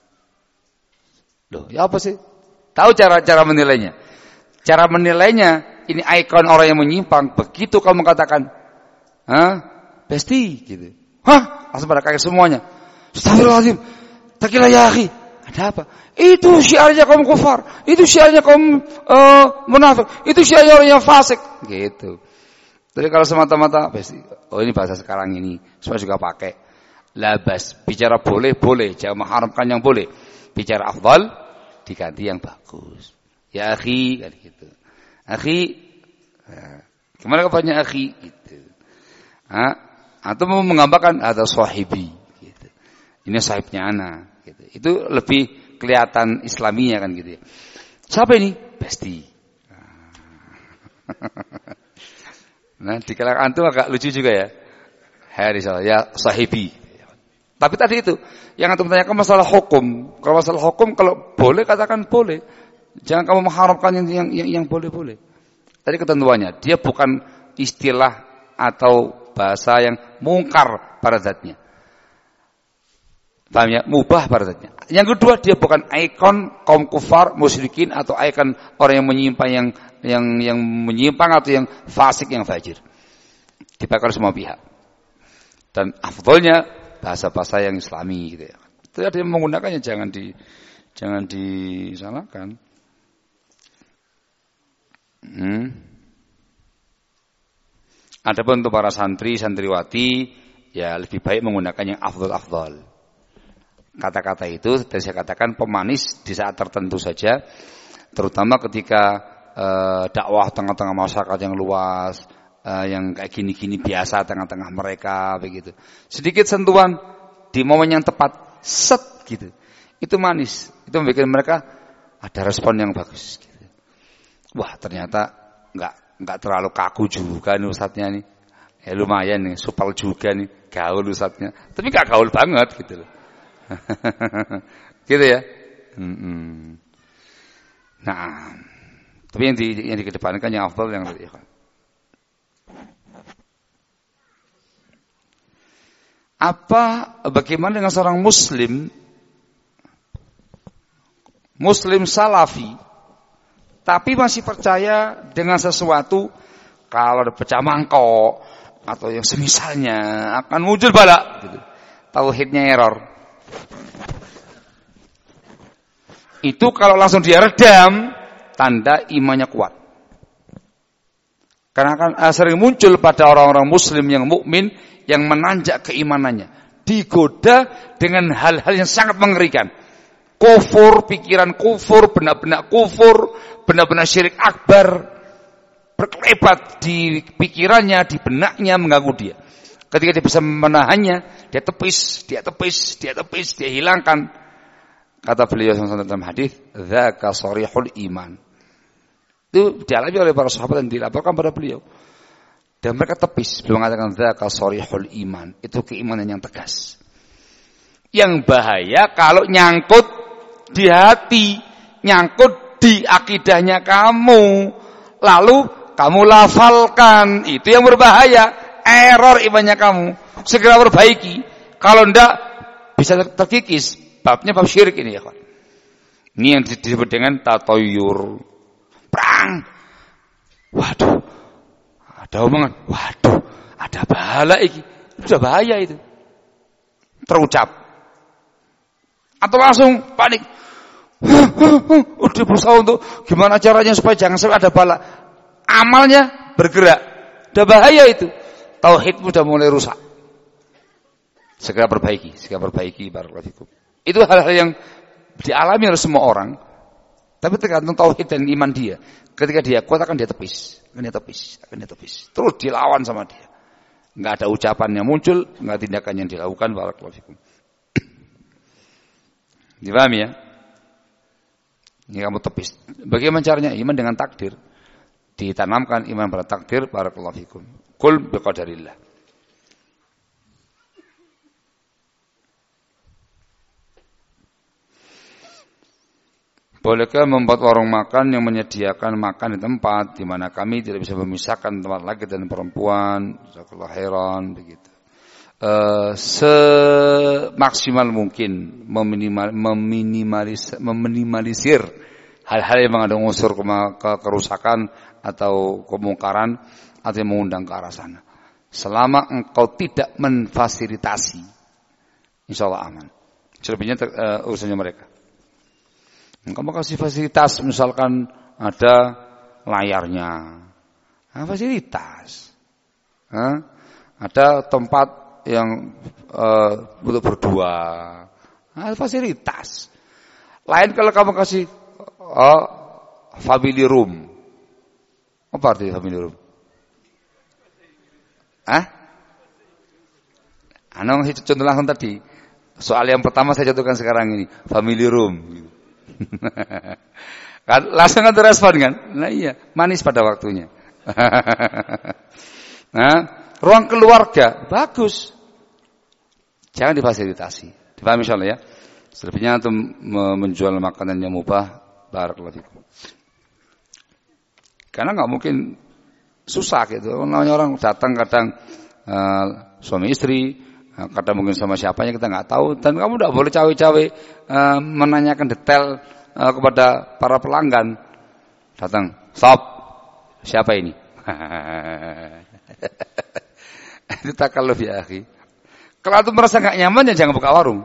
Loh, ya apa sih? Tahu cara menilainya? Cara menilainya, ini ikon orang yang menyimpang, begitu kamu katakan, besti gitu. Hah? Langsung pada kaget semuanya. Astagfirullahaladzim. Takilah ya akhi. Ada apa? Itu syiarnya kaum kufar. Itu syiarnya kaum munafik. Itu syiarnya orang yang fasik. Gitu. Jadi kalau semata-mata besti, oh ini bahasa sekarang ini, semua juga pakai. Labas. Bicara boleh, jangan mengharamkan yang boleh. Bicara afdal, diganti yang bagus. Ya akhi, kan gitu. Akhi, kemana kapannya akhi? Gitu. Atau mau menggambarkan ada sahibi gitu. Ini sahibnya ana gitu. Itu lebih kelihatan islaminya kan gitu ya. Siapa ini? Besti. Nah, di kalangan antum agak lucu juga ya. Ya sahibi. Tapi tadi itu yang antum tanyakan masalah hukum. Kalau masalah hukum, kalau boleh katakan boleh. Jangan kamu mengharamkan yang boleh-boleh. Tadi ketentuannya, dia bukan istilah atau bahasa yang mungkar pada zatnya. Paham ya? Mubah pada zatnya. Yang kedua, dia bukan ikon kaum kufar, musyrikin, atau ikon orang yang menyimpang, yang menyimpang atau yang fasik, yang fajir. Dipakai semua pihak. Dan afdolnya bahasa-bahasa yang islami gitu ya. Itu ada yang menggunakannya, jangan disalahkan. Adapun untuk para santri, santriwati, ya lebih baik menggunakan yang afdol. Kata-kata itu, tadi saya katakan pemanis di saat tertentu saja, terutama ketika dakwah tengah-tengah masyarakat yang luas, yang kayak gini-gini biasa tengah-tengah mereka, begitu. Sedikit sentuhan di momen yang tepat, set gitu. Itu manis, itu membuat mereka ada respon yang bagus. Gitu. Wah, ternyata enggak terlalu kaku juga nih ustadznya nih. Ya lumayan nih, supel juga nih, gaul ustadznya. Tapi enggak gaul banget gitu loh. Gitu ya. Nah, tapi yang dikedepankan yang afdal yang Bagaimana dengan seorang muslim salafi, tapi masih percaya dengan sesuatu kalau ada pecah mangkok atau yang semisalnya akan muncul bala, gitu. Tauhidnya error. Itu kalau langsung dia redam, tanda imannya kuat. Karena akan sering muncul pada orang-orang muslim yang mukmin yang menanjak keimanannya, digoda dengan hal-hal yang sangat mengerikan. Kufur, pikiran kufur, benak-benak kufur, benak-benak syirik akbar berkelebat di pikirannya, di benaknya, mengganggu dia. Ketika dia bisa menahannya, dia tepis, dia hilangkan. Kata beliau dalam hadis, dzaka sharihul iman. Itu dialami oleh para sahabat dan dilaporkan pada beliau. Dan mereka tepis, beliau mengatakan dzaka sharihul iman. Itu keimanan yang tegas. Yang bahaya kalau nyangkut di hati, nyangkut di akidahnya kamu, lalu kamu lafalkan, itu yang berbahaya, error imannya kamu. Segera perbaiki. Kalau enggak bisa terkikis. Babnya bab syirik ini ya, kawan. Ini yang disebut dengan tatoyur. Perang. Waduh. Ada omongan, waduh, ada bala iki. Sudah bahaya itu. Terucap. Atau langsung panik. Udah berusaha untuk gimana caranya supaya jangan sampai ada bala. Amalnya bergerak. Udah bahaya itu. Tauhidmu udah mulai rusak. Segera perbaiki barakallahu fikum. Itu hal-hal yang dialami oleh semua orang. Tapi tergantung tauhid dan iman dia. Ketika dia kuat akan dia tepis. Terus dilawan sama dia. Enggak ada ucapan yang muncul, enggak tindakan yang dilakukan, barakallahu fikum. Dipahami ya? Ini kamu tepis. Bagaimana caranya? Iman dengan takdir. Ditanamkan iman pada takdir, barakallahu fikum. Qul biqadarillah. Bolehkah membuat warung makan yang menyediakan makan di tempat di mana kami tidak bisa memisahkan tempat laki dan perempuan, jazakallahu khairan, begitu. Semaksimal mungkin meminimalisir hal-hal yang mengandung unsur kerusakan atau kemungkaran atau yang mengundang ke arah sana. Selama engkau tidak memfasilitasi, insyaallah aman. Selebihnya urusannya mereka. Kamu kasih fasilitas, misalkan ada layarnya, fasilitas, ada tempat yang untuk berdua, fasilitas. Lain kalau kamu kasih family room, apa artinya family room? Saya contoh langsung tadi. Soal yang pertama saya contohkan sekarang ini, family room. Gitu. Langsung ada respon kan? Nah iya, manis pada waktunya. Ruang keluarga bagus, jangan difasilitasi. Dipahami insyaallah ya. Selebihnya untuk menjual makanan yang mubah, barakallahu fikum. Karena nggak mungkin susah gitu. Namanya orang datang kadang suami istri, kadang mungkin sama siapanya kita nggak tahu, dan kamu tidak boleh cawe-cawe menanyakan detail kepada para pelanggan. Datang, stop, siapa ini? Itu takalluf ya akhi. Kalau itu merasa nggak nyaman ya jangan buka warung.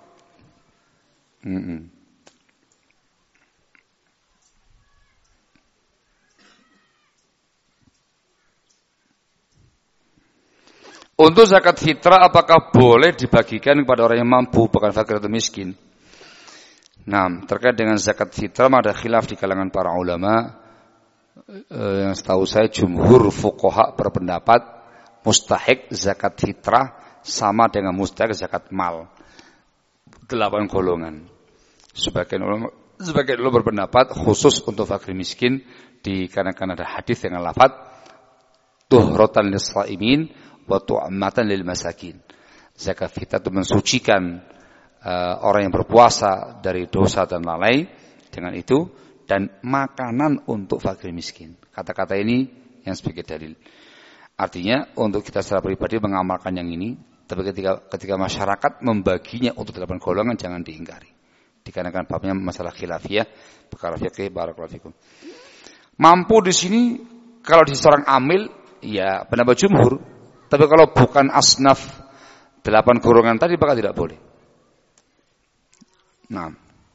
Untuk zakat fitrah apakah boleh dibagikan kepada orang yang mampu, bukan fakir atau miskin? Nah, terkait dengan zakat fitrah ada khilaf di kalangan para ulama. Yang setahu saya jumhur fuqaha berpendapat mustahik zakat fitrah sama dengan mustahik zakat mal. 8 golongan. Sebagian ulama berpendapat khusus untuk fakir miskin dikarenakan ada hadis dengan lafaz tuhratan lis-shaimin wa tu'matan lil masakin. Zakat fitrah itu mensucikan orang yang berpuasa dari dosa dan lalai dengan itu, dan makanan untuk fakir miskin. Kata-kata ini yang sebagai dalil. Artinya untuk kita secara pribadi mengamalkan yang ini Tapi ketika masyarakat membaginya untuk 8 golongan jangan diingkari. Dikarenakan babnya masalah khilafiyah, perkara fikih, barakallahu fikum. Mampu di sini kalau di seorang amil ya pendapat jumhur, tapi kalau bukan asnaf 8 golongan tadi maka tidak boleh. Nah,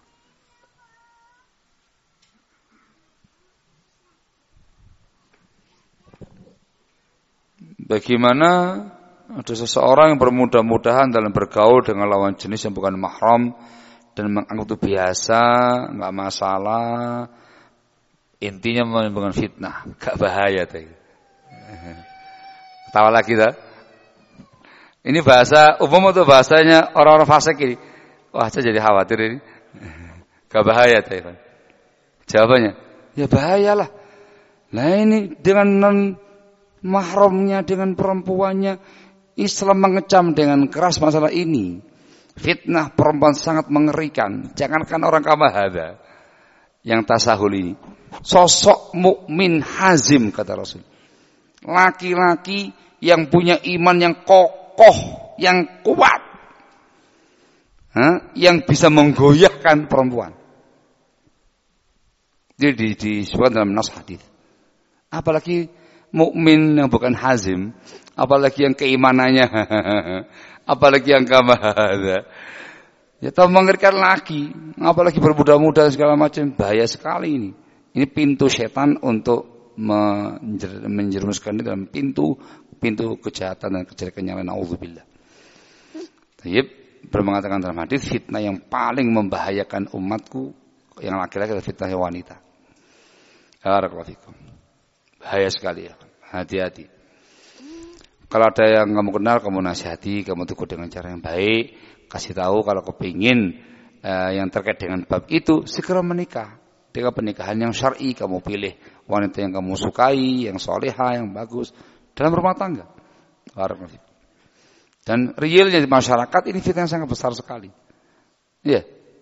bagaimana ada seseorang yang bermudah-mudahan dalam bergaul dengan lawan jenis yang bukan mahram dan menganggap itu biasa, enggak masalah. Intinya menimbulkan fitnah, enggak bahaya tadi. Ketawa lagi dah. Ini bahasa umum atau bahasanya orang-orang fasik ini? Wah, saya jadi khawatir ini. Enggak bahaya tadi. Jawabannya, ya bahayalah. Nah ini dengan non mahramnya, dengan perempuannya, Islam mengecam dengan keras masalah ini. Fitnah perempuan sangat mengerikan. Jangankan orang kama hadza yang tasahul ini. Sosok mukmin hazim kata Rasul. Laki-laki yang punya iman yang kokoh, yang kuat. Yang bisa menggoyahkan perempuan. Jadi disebut dalam nas hadis. Apalagi mukmin yang bukan hazim, apalagi yang keimanannya, apalagi yang kamahada. Ya tahu mengerikan lagi, apalagi bermuda-muda segala macam, bahaya sekali ini. Ini pintu setan untuk menjerumuskan dalam pintu kejahatan dan kejelekan yang lain. Auzubillah. Tayyib bermengatakan dalam hadis, fitnah yang paling membahayakan umatku yang laki-laki adalah fitnah wanita. Barakallahu fikum. Bahaya sekali ya. Hati-hati. Kalau ada yang kamu kenal, kamu nasihati, kamu tegur dengan cara yang baik, kasih tahu kalau kepingin yang terkait dengan bab itu segera menikah. Dengan pernikahan yang syar'i, kamu pilih wanita yang kamu sukai, yang solehah, yang bagus dalam rumah tangga. Dan realnya di masyarakat ini fitnah yang sangat besar sekali. Iya.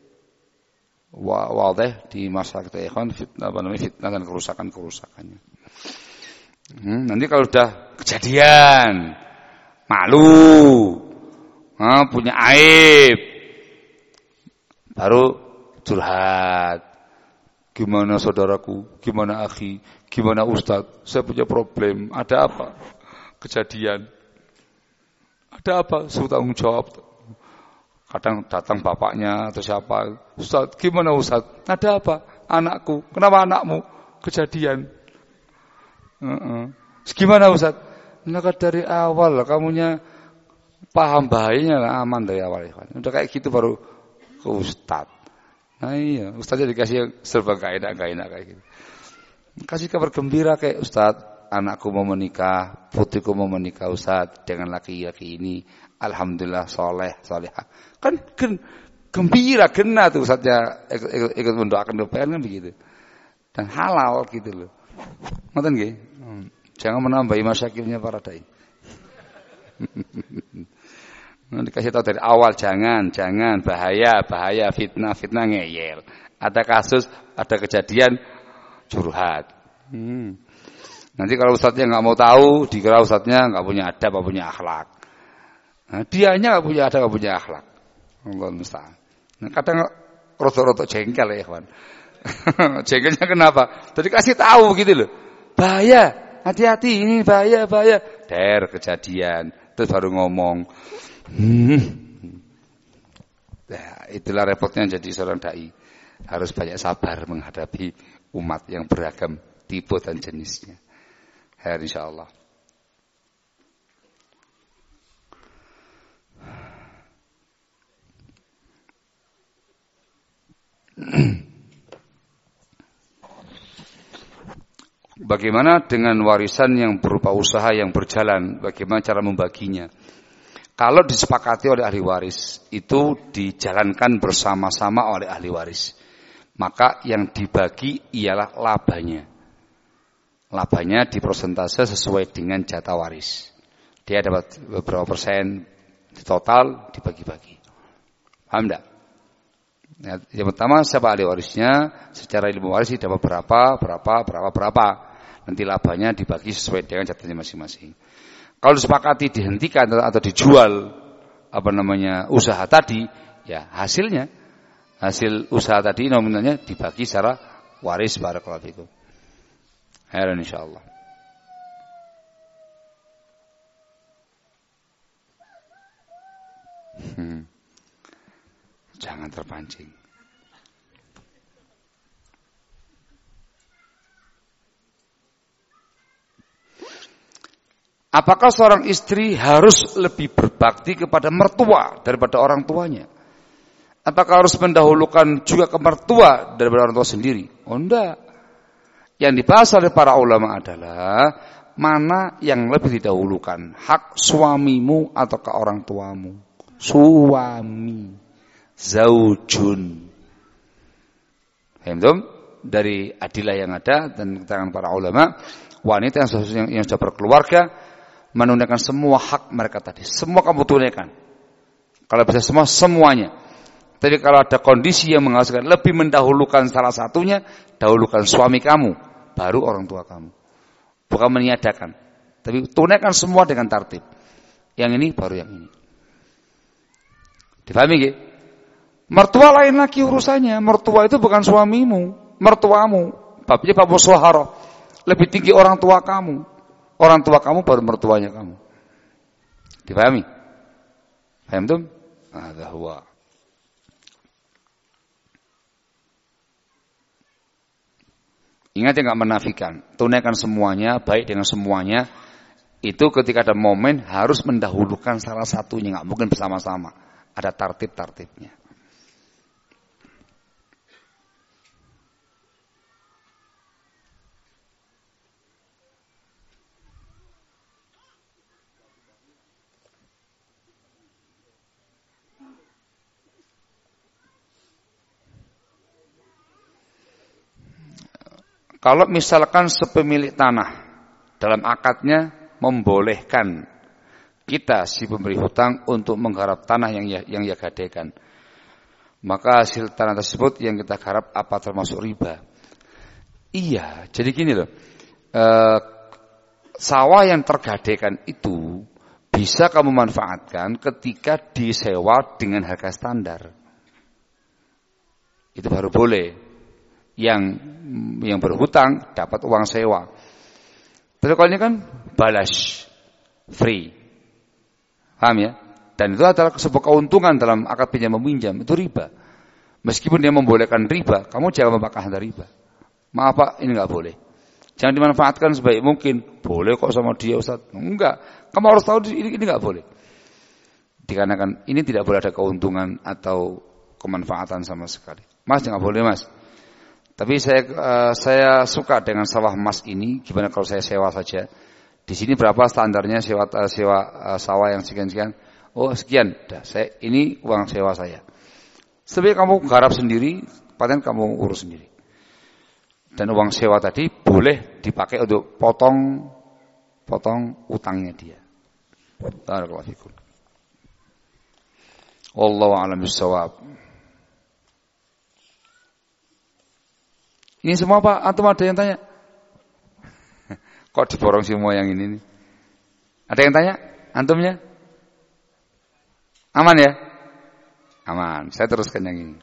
Wadah di masyarakat ikhwan fitnah dan kerusakannya. Nanti kalau sudah kejadian, malu, punya aib, baru curhat. Gimana saudaraku, gimana akhi, gimana ustaz, saya punya problem, ada apa? Kejadian. Ada apa? Saya tanggung jawab. Kadang datang bapaknya atau siapa, ustaz, gimana ustaz? Ada apa? Anakku, kenapa anakmu? Kejadian. Gimana ustaz? Nah, dari awal kamunya paham bahayanya lah, aman dari awal. Udah kayak gitu baru ke ustaz. Nah iya, ustaznya dikasih serba gak enak kayak gitu. Kasih kabar gembira kayak ustaz, anakku mau menikah, putriku mau menikah ustaz dengan laki-laki ini. Alhamdulillah solehah. Kan gembira, kena tuh ustaznya ikut mendoakan kan begitu. Dan halal gitu loh. Ngoten nggih? Jangan menambahi masyakilnya para dai. Dikasih tahu dari awal, jangan bahaya, fitnah ngeyel. Ada kasus, ada kejadian curhat. Nanti kalau ustadznya nggak mau tahu, dikira ustadznya nggak punya adab, nggak punya akhlak. Nah, dianya nggak punya adab, nggak punya akhlak. Allah musta'an. Nah, kadang rotok-rotok jengkel ya, kawan. Jengkelnya kenapa? Tadi kasih tahu gitu loh. Bahaya, hati-hati ini bahaya. Der kejadian, terus baru ngomong. Nah, itulah repotnya jadi seorang dai. Harus banyak sabar menghadapi umat yang beragam tipe dan jenisnya. Insyaallah. Bagaimana dengan warisan yang berupa usaha yang berjalan? Bagaimana cara membaginya? Kalau disepakati oleh ahli waris, itu dijalankan bersama-sama oleh ahli waris. Maka yang dibagi ialah labanya. Labanya dipersentase sesuai dengan jatah waris. Dia dapat beberapa persen di total dibagi-bagi. Paham enggak? Ya, yang pertama siapa ahli warisnya, secara ilmu waris dapat berapa. Nanti labanya dibagi sesuai dengan jatahnya masing-masing. Kalau disepakati dihentikan atau dijual usaha tadi, ya hasil usaha tadi nominalnya dibagi secara waris. Barakallahu fikum. Khairan insyaallah. Jangan terpancing. Apakah seorang istri harus lebih berbakti kepada mertua daripada orang tuanya? Apakah harus mendahulukan juga ke mertua daripada orang tua sendiri? Oh enggak. Yang dibahas oleh para ulama adalah mana yang lebih didahulukan, hak suamimu atau ke orang tuamu? Suami, zaujun. Paham? Dari adilah yang ada dan keterangan para ulama, wanita yang sudah berkeluarga menunaikan semua hak mereka tadi. Semua kamu tunaikan. Kalau bisa semuanya. Tapi kalau ada kondisi yang mengharuskan lebih mendahulukan salah satunya, dahulukan suami kamu, baru orang tua kamu. Bukan meniadakan. Tapi tunaikan semua dengan tertib. Yang ini baru yang ini. Difahami nggih? Mertua lain lagi urusannya. Mertua itu bukan suamimu, mertuamu. Babnya bab musyawarah. Lebih tinggi orang tua kamu. Orang tua kamu baru mertuanya kamu. Dipahami? Paham tuh? Hadza huwa. Ingat ya, enggak menafikan. Tunaikan semuanya, baik dengan semuanya. Itu ketika ada momen harus mendahulukan salah satunya, enggak mungkin bersama-sama. Ada tertib-tertibnya. Kalau misalkan sepemilik tanah dalam akadnya membolehkan kita si pemberi hutang untuk menggarap tanah yang ia gadaikan, maka hasil tanah tersebut yang kita garap apa termasuk riba? Iya, jadi gini loh, sawah yang tergadaikan itu bisa kamu manfaatkan ketika disewa dengan harga standar. Itu baru boleh. Yang berhutang dapat uang sewa. Tapi kalau ini kan balas, free. Paham ya? Dan itu adalah sebuah keuntungan dalam akad pinjam meminjam, itu riba. Meskipun dia membolehkan riba, kamu jangan memakan riba. Maaf Pak, ini enggak boleh. Jangan dimanfaatkan sebaik mungkin. Boleh kok sama dia Ustaz. Enggak. Kamu harus tahu ini enggak boleh. Dikarenakan ini tidak boleh ada keuntungan atau kemanfaatan sama sekali. Mas, enggak boleh Mas. Tapi saya suka dengan sawah emas ini. Gimana kalau saya sewa saja? Di sini berapa standarnya sewa sawah yang sekian-sekian? Oh sekian. Ini uang sewa saya. Sebenarnya kamu garap sendiri, paten kamu urus sendiri. Dan uang sewa tadi boleh dipakai untuk potong utangnya dia. Barakallahu fikum. Wallahu a'lam bishawab. Ini semua Pak, antum ada yang tanya? Kok diborong semua yang ini nih? Ada yang tanya? Antumnya? Aman ya? Aman. Saya teruskan yang ini.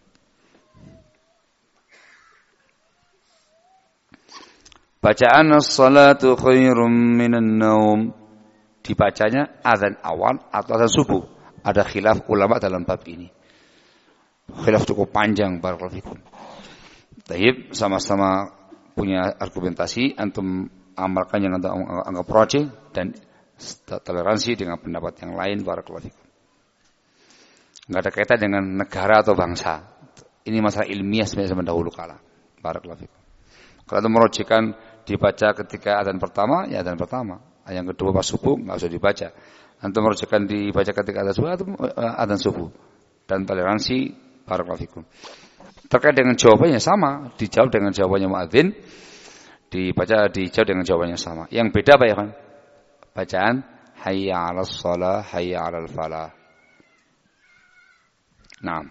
Bacaan as-salatu khairum minan naum. Dibacanya azan awal atau azan subuh. Ada khilaf ulama dalam bab ini. Khilaf cukup panjang, barakallahu fikum. Taib, sama-sama punya argumentasi, antum amalkan yang antum anggap rajih dan toleransi dengan pendapat yang lain, barakallahu fikum. Enggak ada kaitan dengan negara atau bangsa. Ini masalah ilmiah sebenarnya mendahulu kala. Barakallahu fikum. Kalau antum merujukkan dibaca ketika adzan pertama, ya adzan pertama. Yang kedua pas subuh enggak usah dibaca. Antum merujukkan dibaca ketika adzan subuh atau adzan subuh. Dan toleransi, barakallahu fikum. Terkait dengan jawabannya sama, dijawab dengan jawabannya muadzin, dijawab dengan jawabannya sama. Yang beda apa ya kan? Bacaan hayya 'alas shalah, hayya 'alal falah. Naam.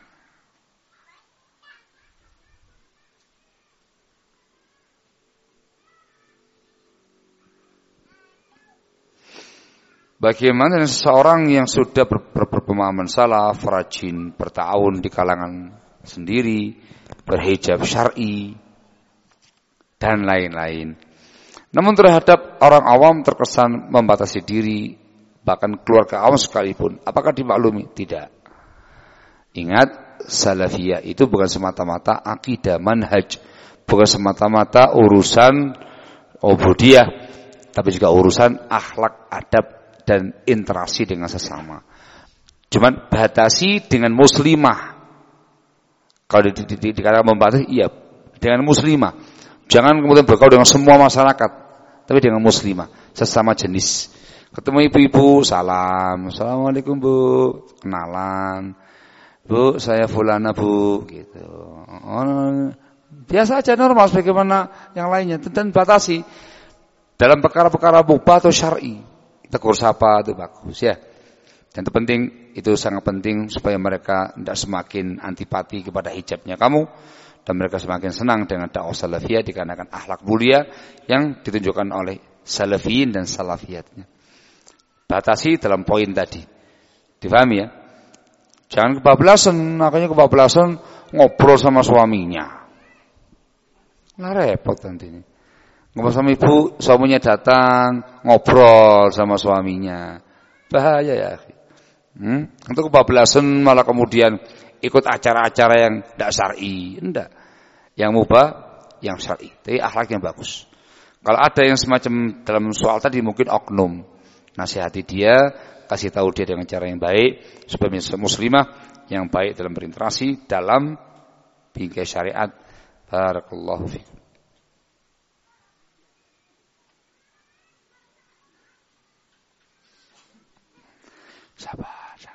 Bagaimana seseorang yang sudah berpemahaman salaf, rajin bertahun di kalangan sendiri, berhijab syar'i dan lain-lain. Namun terhadap orang awam terkesan membatasi diri, bahkan keluarga awam sekalipun. Apakah dimaklumi? Tidak. Ingat, salafiyah itu bukan semata-mata akidah, manhaj, bukan semata-mata urusan ubudiyah, tapi juga urusan akhlak, adab dan interaksi dengan sesama. Cuman batasi dengan muslimah. Kalau dikatakan membatasi, iya, dengan muslimah. Jangan kemudian bergaul dengan semua masyarakat, tapi dengan muslimah, sesama jenis. Ketemu ibu-ibu, salam, assalamualaikum bu, kenalan, bu saya fulana bu, gitu. Biasa aja, normal sebagaimana yang lainnya. Dan batasi dalam perkara-perkara mubah atau syar'i, tegur sapa itu bagus ya. Dan terpenting, itu sangat penting supaya mereka tidak semakin antipati kepada hijabnya kamu. Dan mereka semakin senang dengan dakwah salafiyah dikarenakan akhlak mulia yang ditunjukkan oleh salafiyin dan salafiyatnya. Batasi dalam poin tadi. Difahami ya? Jangan kebablasan, makanya kebablasan ngobrol sama suaminya. Nah repot nanti ini. Ngobrol sama ibu, suaminya datang, ngobrol sama suaminya. Bahaya ya. Untuk kebablasan malah kemudian ikut acara-acara yang tidak syar'i, enggak. Yang mubah, yang syar'i. Tapi akhlak yang bagus. Kalau ada yang semacam dalam soal tadi mungkin oknum, nasihati dia, kasih tahu dia dengan cara yang baik supaya menjadi muslimah yang baik dalam berinteraksi dalam bingkai syariat. Barakallahu fikum. Sabar.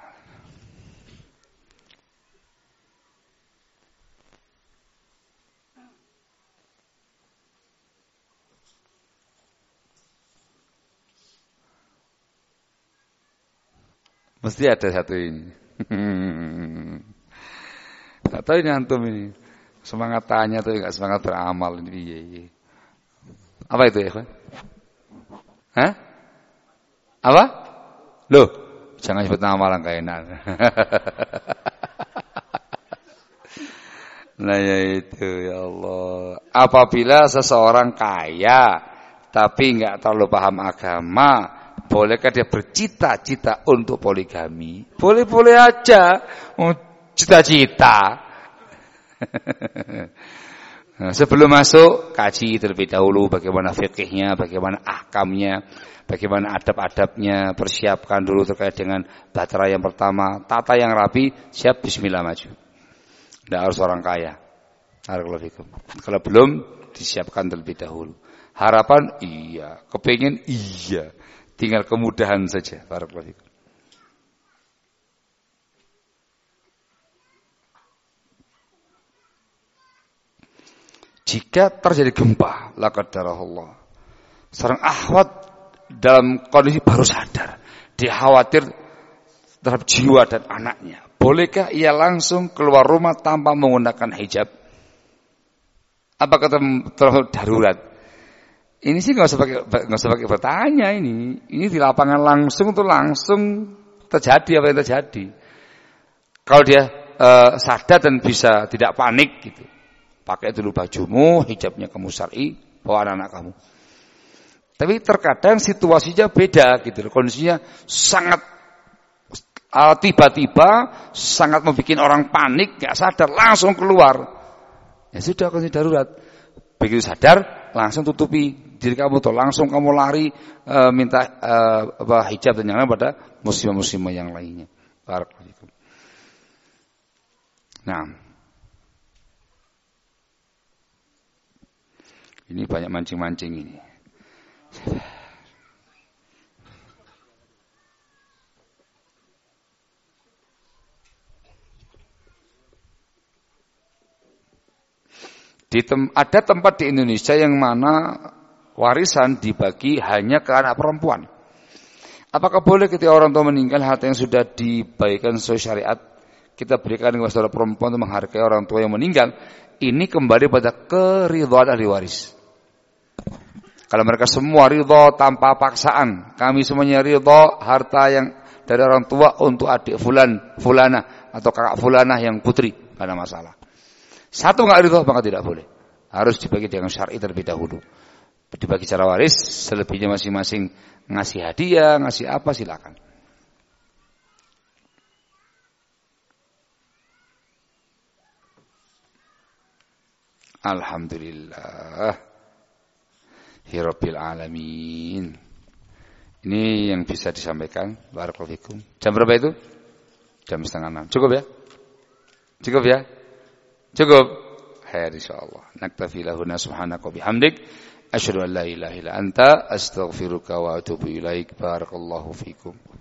Mesti ada satu ini. Gak tahu ini antum ini. Semangat tanya tapi gak semangat beramal. Ini. Apa itu ya? Hah? Apa? Loh, jangan sebut nama lah, gak enak. Nah ya itu ya Allah. Apabila seseorang kaya tapi gak terlalu paham agama, bolehkah dia bercita-cita untuk poligami? Boleh-boleh aja. Cita-cita. Nah, sebelum masuk, kaji terlebih dahulu bagaimana fikihnya, bagaimana ahkamnya, bagaimana adab-adabnya. Persiapkan dulu terkait dengan batra yang pertama. Tata yang rapi, siap, bismillah maju. Tidak harus orang kaya. Kalau belum, disiapkan terlebih dahulu. Harapan, iya. Kepingin, iya. Tinggal kemudahan saja. Barakallahu fikum. Jika terjadi gempa, la qadarallah, seorang akhwat dalam kondisi baru sadar, dia khawatir terhadap jiwa dan anaknya. Bolehkah ia langsung keluar rumah tanpa menggunakan hijab? Apakah terlalu darurat? Ini sih nggak usah pakai bertanya ini. Ini di lapangan langsung terjadi apa yang terjadi. Kalau dia sadar dan bisa tidak panik gitu, pakai dulu bajumu, hijabnya kamu syar'i, bawa anak-anak kamu. Tapi terkadang situasinya beda gitu, kondisinya sangat tiba-tiba, sangat membuat orang panik, nggak sadar, langsung keluar. Ya sudah, kondisi darurat. Begitu sadar, langsung tutupi diri kamu tuh, langsung kamu lari minta hijab dan yang lain pada muslimah-muslimah yang lainnya. Barakallahu. Nah, ini banyak mancing-mancing ini. Ada tempat di Indonesia yang mana warisan dibagi hanya ke anak perempuan. Apakah boleh ketika orang tua meninggal harta yang sudah dibagikan sesuai syariat kita berikan kepada saudara perempuan untuk menghargai orang tua yang meninggal? Ini kembali pada keridhaan ahli waris. Kalau mereka semua ridha tanpa paksaan, kami semuanya ridha harta yang dari orang tua untuk adik fulana atau kakak fulana yang putri, tidak ada masalah. Satu enggak ridha maka tidak boleh. Harus dibagi dengan syar'i terlebih dahulu. Dibagi secara waris, selebihnya masing-masing ngasih hadiah, ngasih apa silakan. Alhamdulillah. Hirabbil alamin. Ini yang bisa disampaikan. Barakallahu fikum. Jam berapa itu? Jam 5:30. Cukup ya? Cukup ya? Cukup. Khair insyaallah. Naktafi lahuna subhanaka wa bihamdik asyhadu an la ilaha illa anta astaghfiruka wa atubu ilaik. Barakallahu fikum.